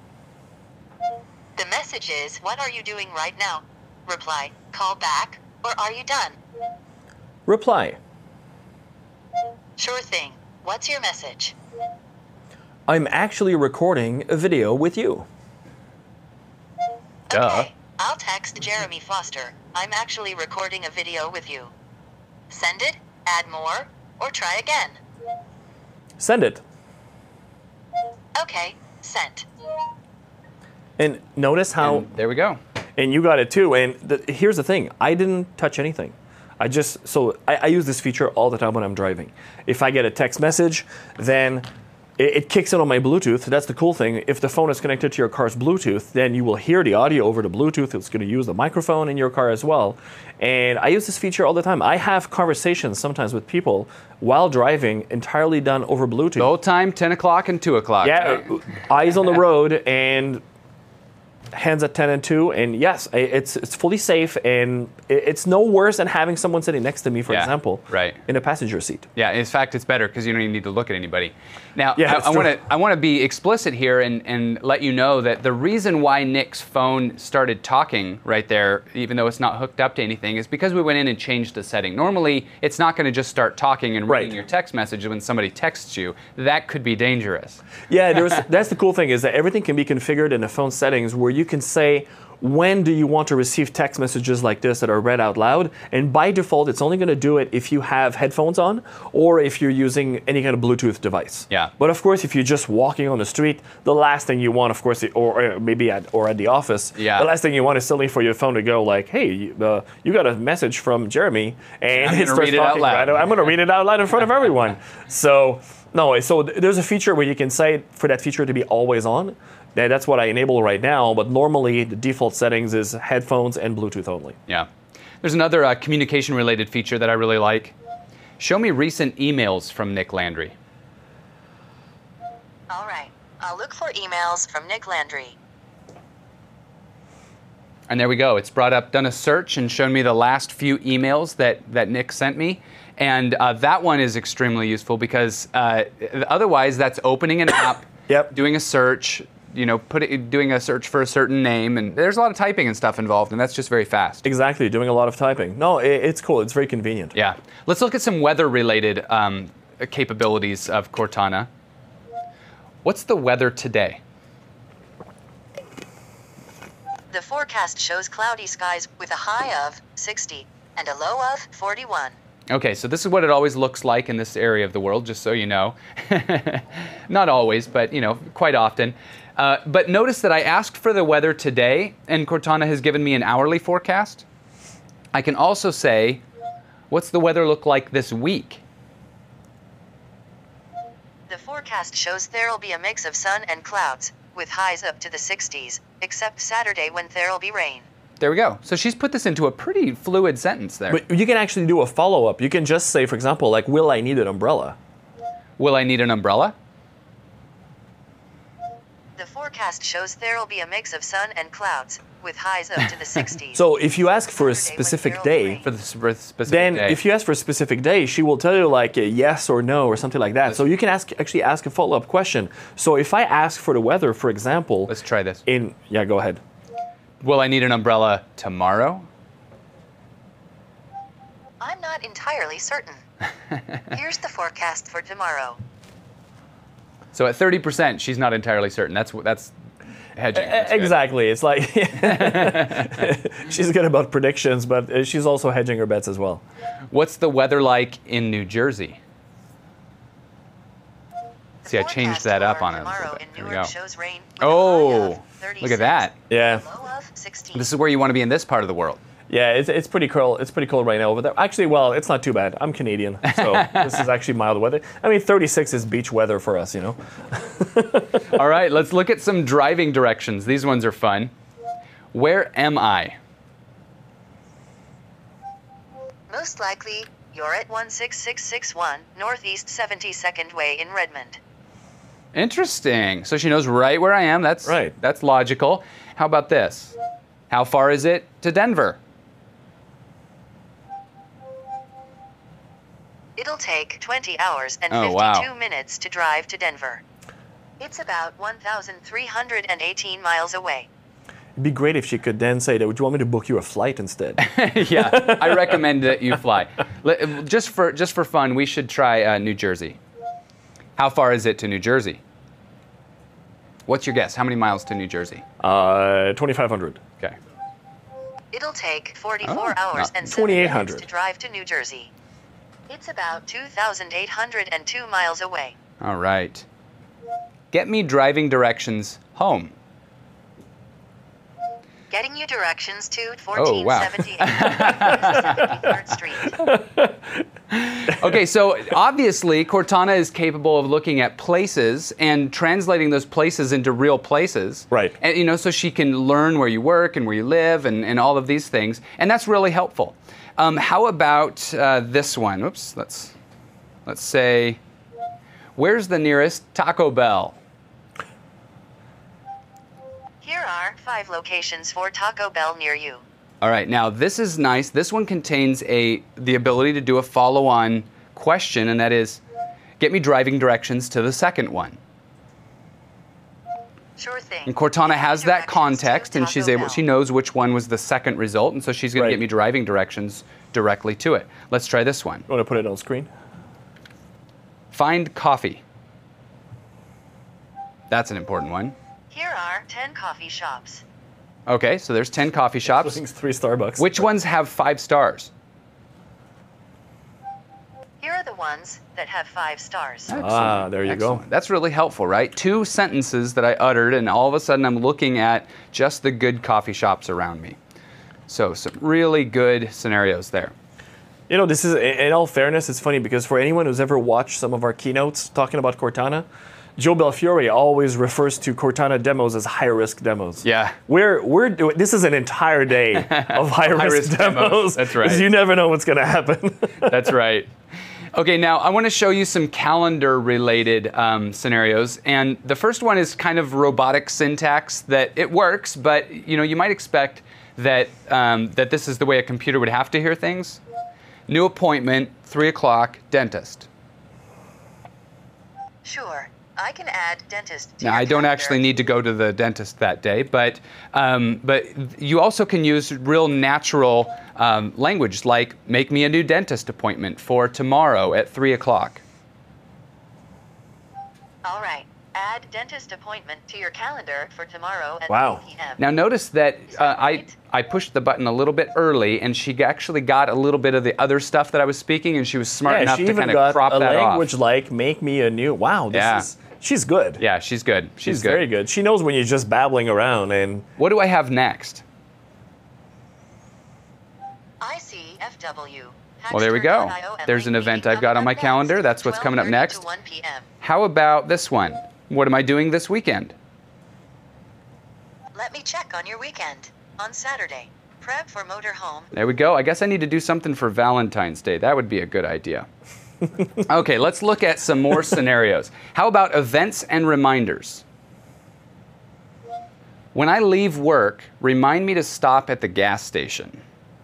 The message is, what are you doing right now? Reply, call back, or are you done? Reply. Sure thing. What's your message? I'm actually recording a video with you. Duh. Okay. I'll text Jeremy Foster. I'm actually recording a video with you. Send it, add more, or try again. Send it. Okay, sent. And notice how, And there we go. and you got it too. And the, here's the thing, I didn't touch anything. I just, so I, I use this feature all the time when I'm driving. If I get a text message, then it, it kicks in on my Bluetooth. That's the cool thing. If the phone is connected to your car's Bluetooth, then you will hear the audio over the Bluetooth. It's going to use the microphone in your car as well. And I use this feature all the time. I have conversations sometimes with people while driving entirely done over Bluetooth. The whole time, ten o'clock and two o'clock. Yeah, uh, eyes on the road and hands at ten and two, and yes, it's it's fully safe, and it's no worse than having someone sitting next to me, for Yeah, example, right. in a passenger seat. Yeah, in fact, it's better because you don't even need to look at anybody. Now, Yeah, I- that's I true. want to I want to be explicit here and, and let you know that the reason why Nick's phone started talking right there, even though it's not hooked up to anything, is because we went in and changed the setting. Normally, it's not going to just start talking and reading Right. your text message when somebody texts you. That could be dangerous. Yeah, there's, that's the cool thing, is that everything can be configured in the phone settings where you can say, when do you want to receive text messages like this that are read out loud? And by default, it's only going to do it if you have headphones on or if you're using any kind of Bluetooth device. Yeah. But of course, if you're just walking on the street, the last thing you want, of course, or, or maybe at or at the office, Yeah. the last thing you want is suddenly for your phone to go like, "Hey, you, uh, you got a message from Jeremy," and I'm it gonna starts read it out talking loud. right- I'm going to read it out loud in front of everyone. So no, so th- there's a feature where you can say for that feature to be always on. That- That's what I enable right now, but normally the default settings is headphones and Bluetooth only. Yeah. There's another uh, communication-related feature that I really like. Show me recent emails from Nick Landry. All right. I'll look for emails from Nick Landry. And there we go. It's brought up, done a search, and shown me the last few emails that, that Nick sent me. And uh, that one is extremely useful because uh, otherwise that's opening an app, Yep. doing a search, you know, put it, doing a search for a certain name, and there's a lot of typing and stuff involved, and that's just very fast. Exactly, doing a lot of typing. No, it, it's cool. It's very convenient. Yeah. Let's look at some weather-related um, capabilities of Cortana. What's the weather today? The forecast shows cloudy skies with a high of sixty and a low of forty-one. Okay, so this is what it always looks like in this area of the world, just so you know. Not always, but you know, quite often. Uh, but notice that I asked for the weather today, and Cortana has given me an hourly forecast. I can also say, what's the weather look like this week? The forecast shows there'll be a mix of sun and clouds, with highs up to the sixties, except Saturday when there'll be rain. There we go. So she's put this into a pretty fluid sentence there. But you can actually do a follow-up. You can just say, for example, like, will I need an umbrella? Will I need an umbrella? The forecast shows there'll be a mix of sun and clouds, with highs up to the sixties. So if you ask for a Saturday when specific there'll be day, rain. For the sp- specific then day. if you ask for a specific day, she will tell you like a yes or no or something like that. So you can ask actually ask a follow-up question. So if I ask for the weather, for example, Let's try this. in yeah, go ahead. Will I need an umbrella tomorrow? I'm not entirely certain. Here's the forecast for tomorrow. So at thirty percent, she's not entirely certain. That's that's hedging. That's good. Exactly. It's like she's good about predictions, but uh, she's also hedging her bets as well. What's the weather like in New Jersey? The See, I changed forecast that up for on it a little tomorrow bit. in Here we Newark go. shows rain with a high Oh, of thirty-six, look at that. Yeah. low of sixteen. This is where you want to be in this part of the world. Yeah, it's, it's pretty cool. It's pretty cold right now over there. Actually, well, it's not too bad. I'm Canadian, so this is actually mild weather. I mean, thirty-six is beach weather for us, you know. All right, let's look at some driving directions. These ones are fun. Where am I? Most likely, you're at one six six six one Northeast seventy-second Way in Redmond. Interesting. So she knows right where I am. That's Right. That's logical. How about this? How far is it to Denver? It'll take twenty hours and Oh, fifty-two wow. minutes to drive to Denver. It's about one thousand three hundred eighteen miles away. It'd be great if she could then say that. Would you want me to book you a flight instead? Yeah, I recommend that you fly. Let- Just for just for fun, we should try uh, New Jersey. How far is it to New Jersey? What's your guess? How many miles to New Jersey? Uh, twenty-five hundred. Okay. It'll take forty-four Oh, hours not- and seven twenty-eight minutes hundred. to drive to New Jersey. It's about two thousand eight hundred two miles away. All right. Get me driving directions home. Getting you directions to Oh, wow. fourteen seventy-eight seventy-third Street. Okay, so obviously Cortana is capable of looking at places and translating those places into real places. Right. And you know, so she can learn where you work and where you live and, and all of these things, and that's really helpful. Um, how about uh, this one? Oops, let's let's say, where's the nearest Taco Bell? Here are five locations for Taco Bell near you. All right, now this is nice. This one contains a the ability to do a follow-on question, and that is, get me driving directions to the second one. Sure thing. And Cortana has that Directions context, to and she's Taco able. Bell. She knows which one was the second result, and so she's going Right. to get me driving directions directly to it. Let's try this one. You want to put it on screen? Find coffee. That's an important one. Here are ten coffee shops. Okay, so there's ten coffee I shops. think it's three Starbucks. Which ones have five stars? Here are the ones that have five stars. Ah, there you Excellent. go. That's really helpful, right? Two sentences that I uttered, and all of a sudden I'm looking at just the good coffee shops around me. So some really good scenarios there. You know, this is, in all fairness, it's funny because for anyone who's ever watched some of our keynotes talking about Cortana, Joe Belfiore always refers to Cortana demos as high-risk demos. Yeah. We're we're doing this is an entire day of high-risk, High-risk demos. demos. That's right. 'Cause you never know what's going to happen. That's right. Okay, now I want to show you some calendar-related um, scenarios, and the first one is kind of robotic syntax that it works, but you know you might expect that um, that this is the way a computer would have to hear things. New appointment, three o'clock, dentist. Sure, I can add dentist to Now your I don't calendar. actually need to go to the dentist that day, but um, but you also can use real natural um, language like make me a new dentist appointment for tomorrow at three o'clock. All right, add dentist appointment to your calendar for tomorrow at Wow. three p m Now notice that Is uh, that I right? I pushed the button a little bit early, and she actually got a little bit of the other stuff that I was speaking, and she was smart yeah, enough she to even kind of got crop a that language off. like make me a new. Wow, this Yeah. is she's good. Yeah, she's good. She's, She's good. very good. She knows when you're just babbling around and What do I have next? I C F W. Well, there we go. There's an event I've got on my calendar. That's what's coming up next. To one p m How about this one? What am I doing this weekend? Let me check on your weekend. On Saturday, prep for motorhome. There we go. I guess I need to do something for Valentine's Day. That would be a good idea. Okay, let's look at some more scenarios. How about events and reminders? When I leave work, remind me to stop at the gas station.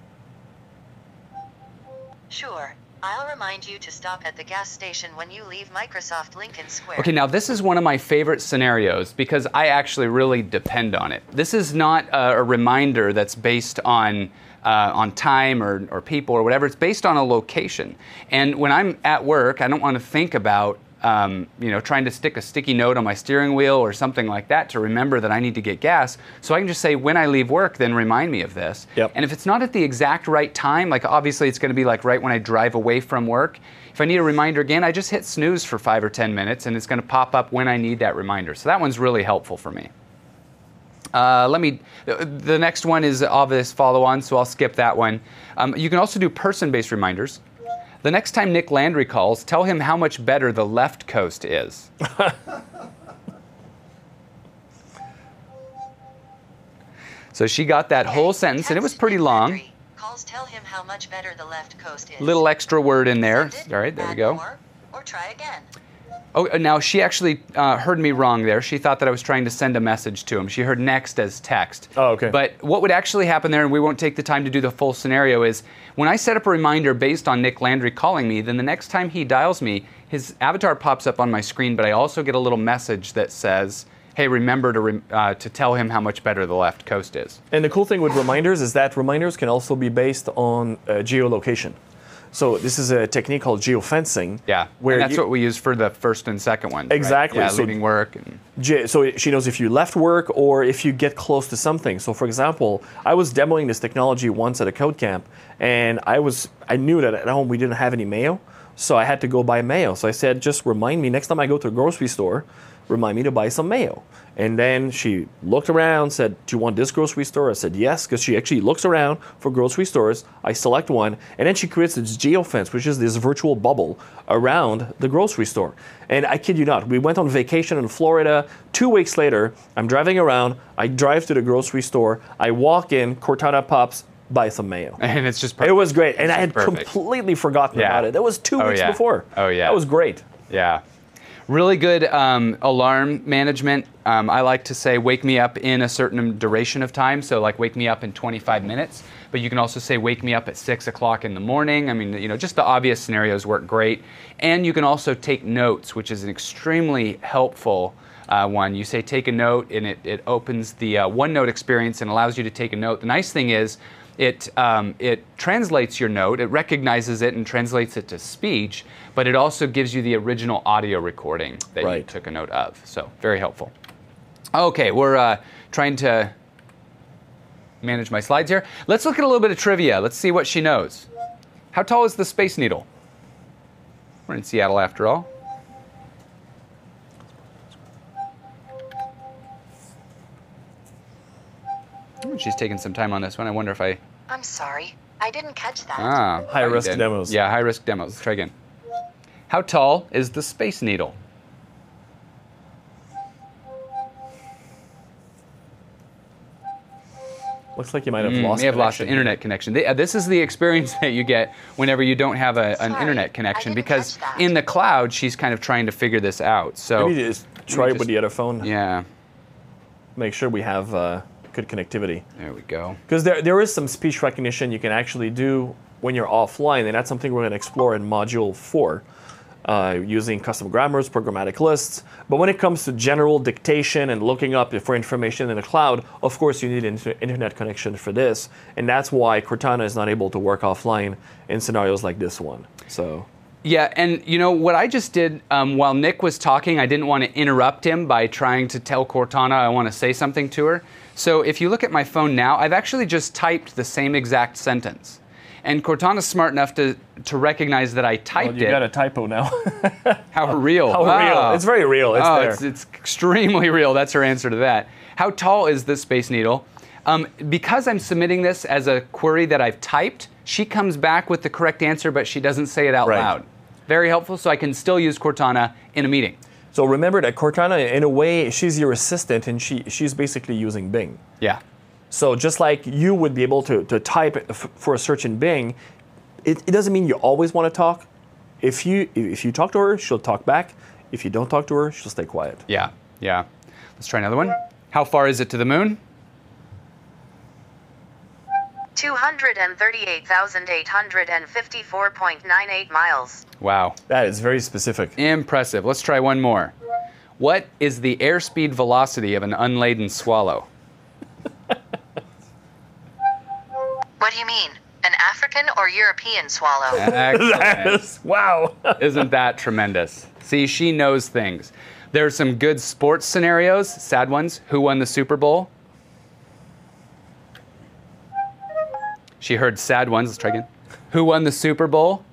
Sure, I'll remind you to stop at the gas station when you leave Microsoft Lincoln Square. Okay, now this is one of my favorite scenarios because I actually really depend on it. This is not a, a reminder that's based on uh, on time or, or people or whatever. It's based on a location. And when I'm at work, I don't want to think about um, you know trying to stick a sticky note on my steering wheel or something like that to remember that I need to get gas. So I can just say when I leave work, then remind me of this. Yep. And if it's not at the exact right time, like obviously it's going to be like right when I drive away from work. If I need a reminder again, I just hit snooze for five or ten minutes and it's going to pop up when I need that reminder. So that one's really helpful for me. Uh, let me, the next one is obvious follow-on, so I'll skip that one. Um, you can also do person-based reminders. The next time Nick Landry calls, tell him how much better the left coast is. So she got that Okay, whole sentence, and it was text pretty Nick long. Landry. Calls tell him how much better the left coast is. Little extra word in there. Send it, All right, there we add go. more, or try again. Oh, now she actually uh, heard me wrong there. She thought that I was trying to send a message to him. She heard next as text. Oh, okay. But what would actually happen there, and we won't take the time to do the full scenario, is when I set up a reminder based on Nick Landry calling me, then the next time he dials me, his avatar pops up on my screen, but I also get a little message that says, hey, remember to, re- uh, to tell him how much better the left coast is. And the cool thing with reminders is that reminders can also be based on uh, geolocation. So this is a technique called geofencing. Yeah, where and that's you- what we use for the first and second one. right? Exactly. Yeah, So- leaving work. And, Ge- So she knows if you left work or if you get close to something. So for example, I was demoing this technology once at a code camp, and I was I knew that at home we didn't have any mayo, so I had to go buy mayo. So I said, just remind me next time I go to a grocery store remind me to buy some mayo. And then she looked around, said, do you want this grocery store? I said, yes, because she actually looks around for grocery stores. I select one, and then she creates this geofence, which is this virtual bubble around the grocery store. And I kid you not, we went on vacation in Florida. Two weeks later, I'm driving around. I drive to the grocery store. I walk in, Cortana pops, buy some mayo. And it's just perfect. It was great. And I had perfect. completely forgotten Yeah. about it. That was two Oh, weeks yeah. before. Oh, yeah. That was great. Yeah. Really good um, alarm management. Um, I like to say wake me up in a certain duration of time. So like wake me up in twenty-five minutes. But you can also say wake me up at six o'clock in the morning. I mean, you know, just the obvious scenarios work great. And you can also take notes, which is an extremely helpful uh, one. You say take a note, and it, it opens the uh, OneNote experience and allows you to take a note. The nice thing is, It, um, it translates your note, it recognizes it and translates it to speech, but it also gives you the original audio recording that Right. you took a note of. So, very helpful. Okay, we're uh, trying to manage my slides here. Let's look at a little bit of trivia. Let's see what she knows. How tall is the Space Needle? We're in Seattle after all. Ooh, she's taking some time on this one. I wonder if I... I'm sorry. I didn't catch that. Ah, High oh, you risk did. demos. Yeah, high risk demos. Let's try again. How tall is the Space Needle? Looks like you might have Mm, lost may have lost the connection. internet connection. They- uh, this is the experience that you get whenever you don't have a, an Sorry, internet connection, I didn't because catch that. in the cloud, she's kind of trying to figure this out. So Maybe just try it with just- the other phone. yeah, Make sure we have uh, good connectivity. there we go. Because there, there is some speech recognition you can actually do when you're offline, and that's something we're going to explore in Module four, uh, using custom grammars, programmatic lists. But when it comes to general dictation and looking up for information in the cloud, of course you need an inter- internet connection for this, and that's why Cortana is not able to work offline in scenarios like this one. So. Yeah, and you know what I just did um, while Nick was talking, I didn't want to interrupt him by trying to tell Cortana I want to say something to her. So if you look at my phone now, I've actually just typed the same exact sentence. And Cortana's smart enough to, to recognize that I typed Well, you it. got a typo now. How real. How Wow. real. It's very real. It's oh, there. It's, it's extremely real. That's her answer to that. How tall is the Space Needle? Um, because I'm submitting this as a query that I've typed, she comes back with the correct answer, but she doesn't say it out Right. loud. Very helpful, so I can still use Cortana in a meeting. So remember that Cortana, in a way, she's your assistant, and she she's basically using Bing. Yeah. So just like you would be able to, to type f- for a search in Bing, it, it doesn't mean you always want to talk. If you if you talk to her, she'll talk back. If you don't talk to her, she'll stay quiet. Yeah, yeah. Let's try another one. How far is it to the moon? two hundred thirty-eight thousand eight hundred fifty-four point nine eight miles. Wow. That is very specific. Impressive. Let's try one more. What is the airspeed velocity of an unladen swallow? What do you mean? An African or European swallow? That Excellent. is, wow. Isn't that tremendous? See, she knows things. There are some good sports scenarios, sad ones. Who won the Super Bowl? She heard sad ones. Let's try again. Who won the Super Bowl?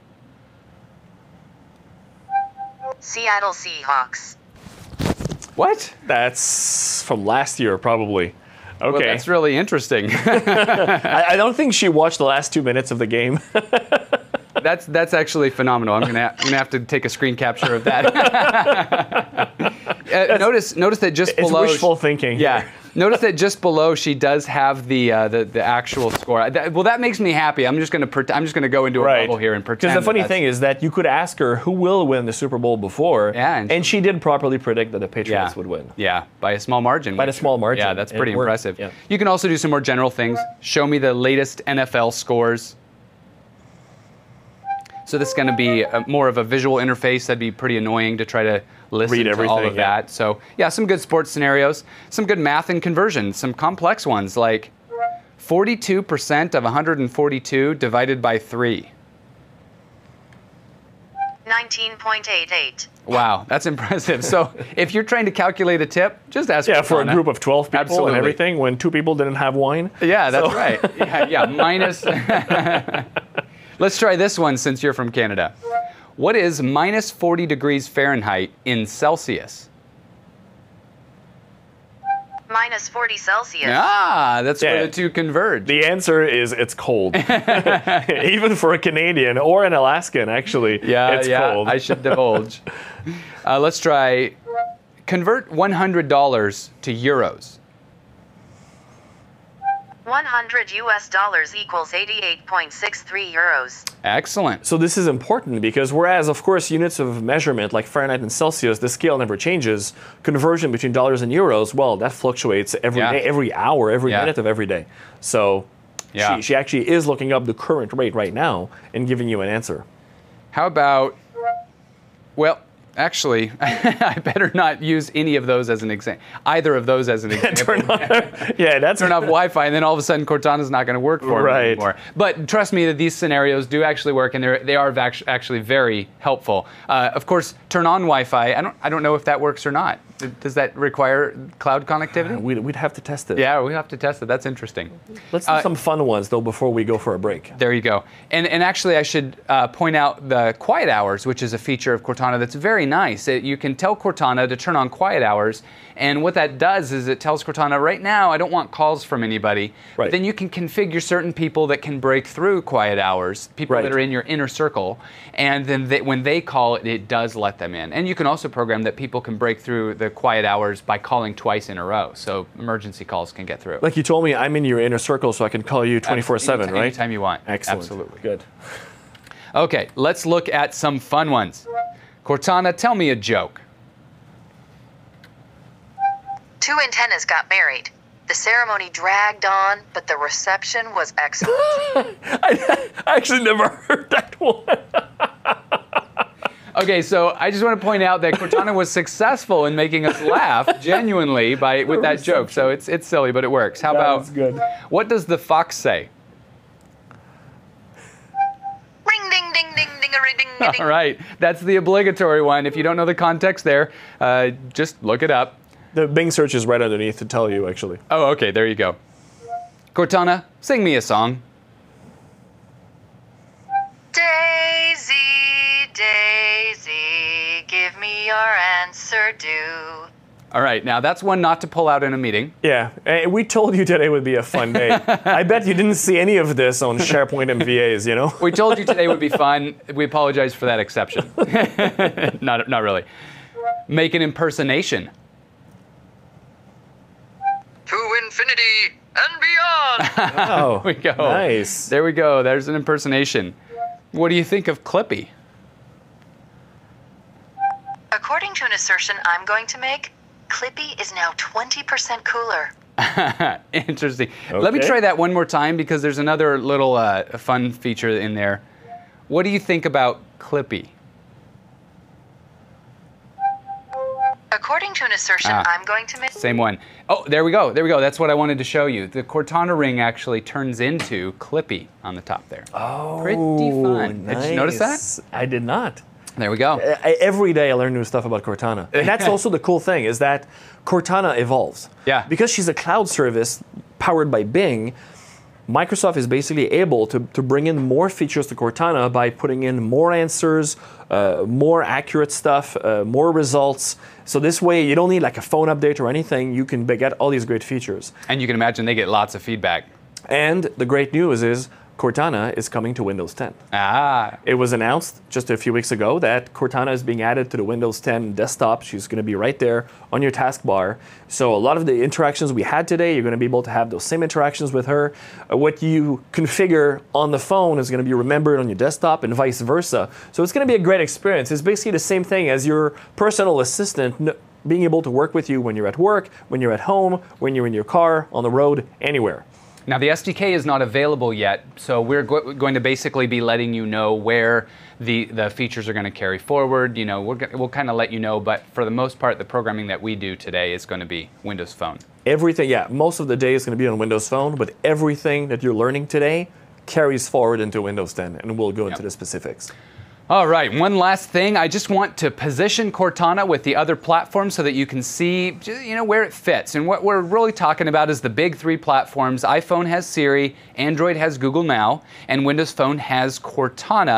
Seattle Seahawks. What? That's from last year, probably. Okay. Well, that's really interesting. I, I don't think she watched the last two minutes of the game. That's that's actually phenomenal. I'm gonna I'm gonna have to take a screen capture of that. uh, notice notice that just It's below. wishful thinking. Yeah. Notice that just below she does have the uh, the, the actual score. That, well, that makes me happy. I'm just gonna pret- I'm just gonna go into a Right. bubble here and pretend. Because the funny that thing is that you could ask her who will win the Super Bowl before, Yeah, and and, she did properly predict that the Patriots yeah, would win. Yeah, by a small margin. By a small margin. Yeah, that's It pretty worked. impressive. Yeah. You can also do some more general things. Show me the latest N F L scores. So this is going to be a, more of a visual interface. That'd be pretty annoying to try to listen Read to all everything, of yeah. that. So yeah, some good sports scenarios, some good math and conversion, some complex ones like forty-two percent of one hundred forty-two divided by three. nineteen point eight eight. Wow, that's impressive. So if you're trying to calculate a tip, just ask Yeah, for a Cortana. group of twelve people Absolutely. and everything, when two people didn't have wine. Yeah, that's So- right. Yeah, yeah, minus. Let's try this one since you're from Canada. What is minus forty degrees Fahrenheit in Celsius? Minus forty Celsius. Ah, that's Yeah. where the two converge. The answer is it's cold. Even for a Canadian or an Alaskan, actually, yeah, it's yeah, cold. I should divulge. uh, let's try convert one hundred dollars to euros. one hundred U S dollars equals eighty-eight point six three euros. Excellent. So this is important because whereas, of course, units of measurement like Fahrenheit and Celsius, the scale never changes, conversion between dollars and euros, well, that fluctuates every Yeah. day, every hour, every Yeah. minute of every day. So Yeah. she, she actually is looking up the current rate right now and giving you an answer. How about, well, actually, I better not use any of those as an example. Either of those as an example. Turn on, yeah, that's Turn off Wi-Fi, and then all of a sudden Cortana's not going to work for Right. me anymore. But trust me that these scenarios do actually work, and they're, they are vac- actually very helpful. Uh, of course, turn on Wi-Fi. I don't, I don't know if that works or not. Does that require cloud connectivity? We'd, we'd have to test it. Yeah, we have to test it. That's interesting. Let's do Uh, some fun ones, though, before we go for a break. There you go. And and actually, I should uh, point out the quiet hours, which is a feature of Cortana that's very nice. It, you can tell Cortana to turn on quiet hours, and what that does is it tells Cortana, right now, I don't want calls from anybody. Right. But then you can configure certain people that can break through quiet hours, people Right. that are in your inner circle, and then they, when they call, it, it does let them in. And you can also program that people can break through the quiet hours by calling twice in a row, so emergency calls can get through. Like you told me, I'm in your inner circle, so I can call you twenty-four seven, Anytime- right? Anytime you want. Excellent. Absolutely. Good. Okay, let's look at some fun ones. Cortana, tell me a joke. Two antennas got married. The ceremony dragged on, but the reception was excellent. I actually never heard that one. Okay, so I just want to point out that Cortana was successful in making us laugh genuinely by with that joke. So it's it's silly, but it works. How about That's good. what does the fox say? Ring ding ding ding ding a ding ding. All right, that's the obligatory one. If you don't know the context there, uh, just look it up. The Bing search is right underneath to tell you, actually. Oh, okay, there you go. Cortana, sing me a song. Daisy, Daisy, give me your answer due. All right, now that's one not to pull out in a meeting. Yeah, eh, we told you today would be a fun day. I bet you didn't see any of this on SharePoint M V As, you know? We told you today would be fun. We apologize for that exception. not, not really. Make an impersonation. To infinity and beyond. Oh, There we go. nice. There we go. There's an impersonation. What do you think of Clippy? According to an assertion I'm going to make, Clippy is now twenty percent cooler. Interesting. Let me Okay. try that one more time because there's another little uh, fun feature in there. What do you think about Clippy? According to an assertion Ah. I'm going to make. Same one. Oh, there we go. There we go. That's what I wanted to show you. The Cortana ring actually turns into Clippy on the top there. Oh, Pretty fun. Did you notice that? nice. I did not. There we go. I, every day I learn new stuff about Cortana. And that's also the cool thing, is that Cortana evolves. Yeah. Because she's a cloud service powered by Bing, Microsoft is basically able to, to bring in more features to Cortana by putting in more answers, uh, more accurate stuff, uh, more results. So this way, you don't need like a phone update or anything. You can get all these great features. And you can imagine they get lots of feedback. And the great news is Cortana is coming to Windows ten. Ah, It was announced just a few weeks ago that Cortana is being added to the Windows ten desktop. She's going to be right there on your taskbar. So a lot of the interactions we had today, you're going to be able to have those same interactions with her. Uh, what you configure on the phone is going to be remembered on your desktop and vice versa. So it's going to be a great experience. It's basically the same thing as your personal assistant n- being able to work with you when you're at work, when you're at home, when you're in your car, on the road, anywhere. now the S D K is not available yet, so we're go- going to basically be letting you know where the, the features are going to carry forward. You know, we're go- we'll kind of let you know, but for the most part, the programming that we do today is going to be Windows Phone. Everything, yeah, most of the day is going to be on Windows Phone, but everything that you're learning today carries forward into Windows ten, and we'll go into the specifics. All right, one last thing. I just want to position Cortana with the other platforms so that you can see, you know, where it fits. And what we're really talking about is the big three platforms. iPhone has Siri, Android has Google Now, and Windows Phone has Cortana.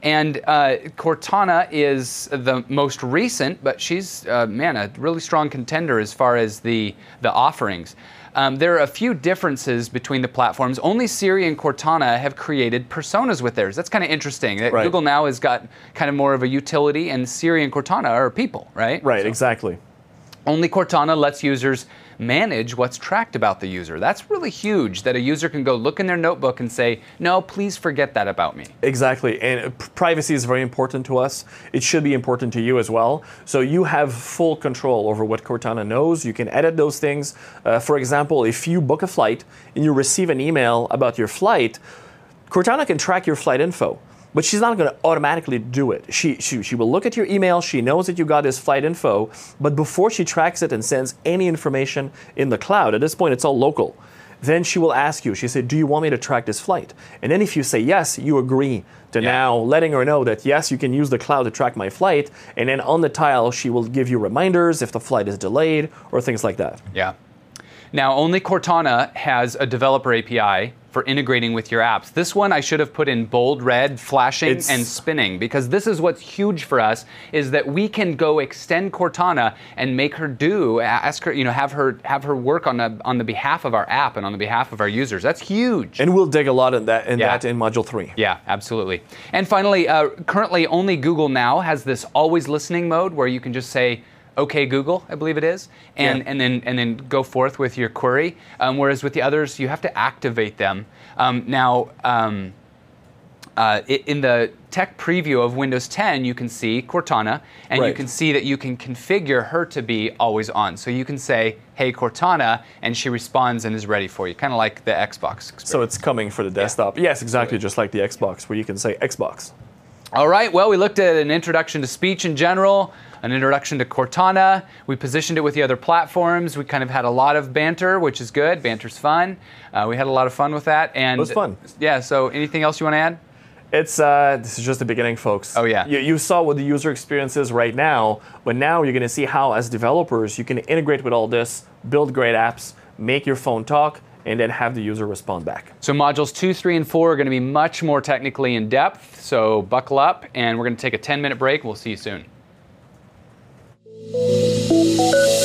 And uh, Cortana is the most recent, but she's, uh, man, a really strong contender as far as the, the offerings. Um, there are a few differences between the platforms. Only Siri and Cortana have created personas with theirs. That's kind of interesting. That Right. Google now has got kind of more of a utility, and Siri and Cortana are people, right? Right, So exactly. only Cortana lets users manage what's tracked about the user. That's really huge, that a user can go look in their notebook and say, no, please forget that about me. Exactly, and uh, p- privacy is very important to us. It should be important to you as well. So you have full control over what Cortana knows. You can edit those things. Uh, for example, if you book a flight and you receive an email about your flight, Cortana can track your flight info. But she's not going to automatically do it. She, she she will look at your email. She knows that you got this flight info. But before she tracks it and sends any information in the cloud, at this point it's all local. Then she will ask you. She said, "Do you want me to track this flight?" And then if you say yes, you agree to Yeah. now letting her know that yes, you can use the cloud to track my flight. And then on the tile, she will give you reminders if the flight is delayed or things like that. Yeah. Now, only Cortana has a developer A P I for integrating with your apps. This one I should have put in bold red, flashing, It's- and spinning, because this is what's huge for us, is that we can go extend Cortana and make her do, ask her, you know, have her have her work on the on the behalf of our app and on the behalf of our users. That's huge. And we'll dig a lot in that in Yeah. that in module three. Yeah, absolutely. And finally, uh, currently only Google now has this always listening mode where you can just say, "Okay, Google," I believe it is, and Yeah. and then and then go forth with your query. Um, whereas with the others, you have to activate them. Um, now, um, uh, i- in the tech preview of Windows ten, you can see Cortana, and you Right. can see that you can configure her to be always on. So you can say, "Hey, Cortana," and she responds and is ready for you, kind of like the Xbox experience. So it's coming for the desktop. Yes, exactly, just like the Xbox, where you can say Xbox. All right, well, we looked at an introduction to speech in general, an introduction to Cortana. We positioned it with the other platforms. We kind of had a lot of banter, which is good. Banter's fun. Uh, we had a lot of fun with that. And It was fun. Yeah, so anything else you want to add? It's uh, this is just the beginning, folks. Oh, yeah. You, you saw what the user experience is right now, but now you're going to see how, as developers, you can integrate with all this, build great apps, make your phone talk, and then have the user respond back. So modules two, three, and four are going to be much more technically in depth. So buckle up, and we're going to take a ten minute break. We'll see you soon.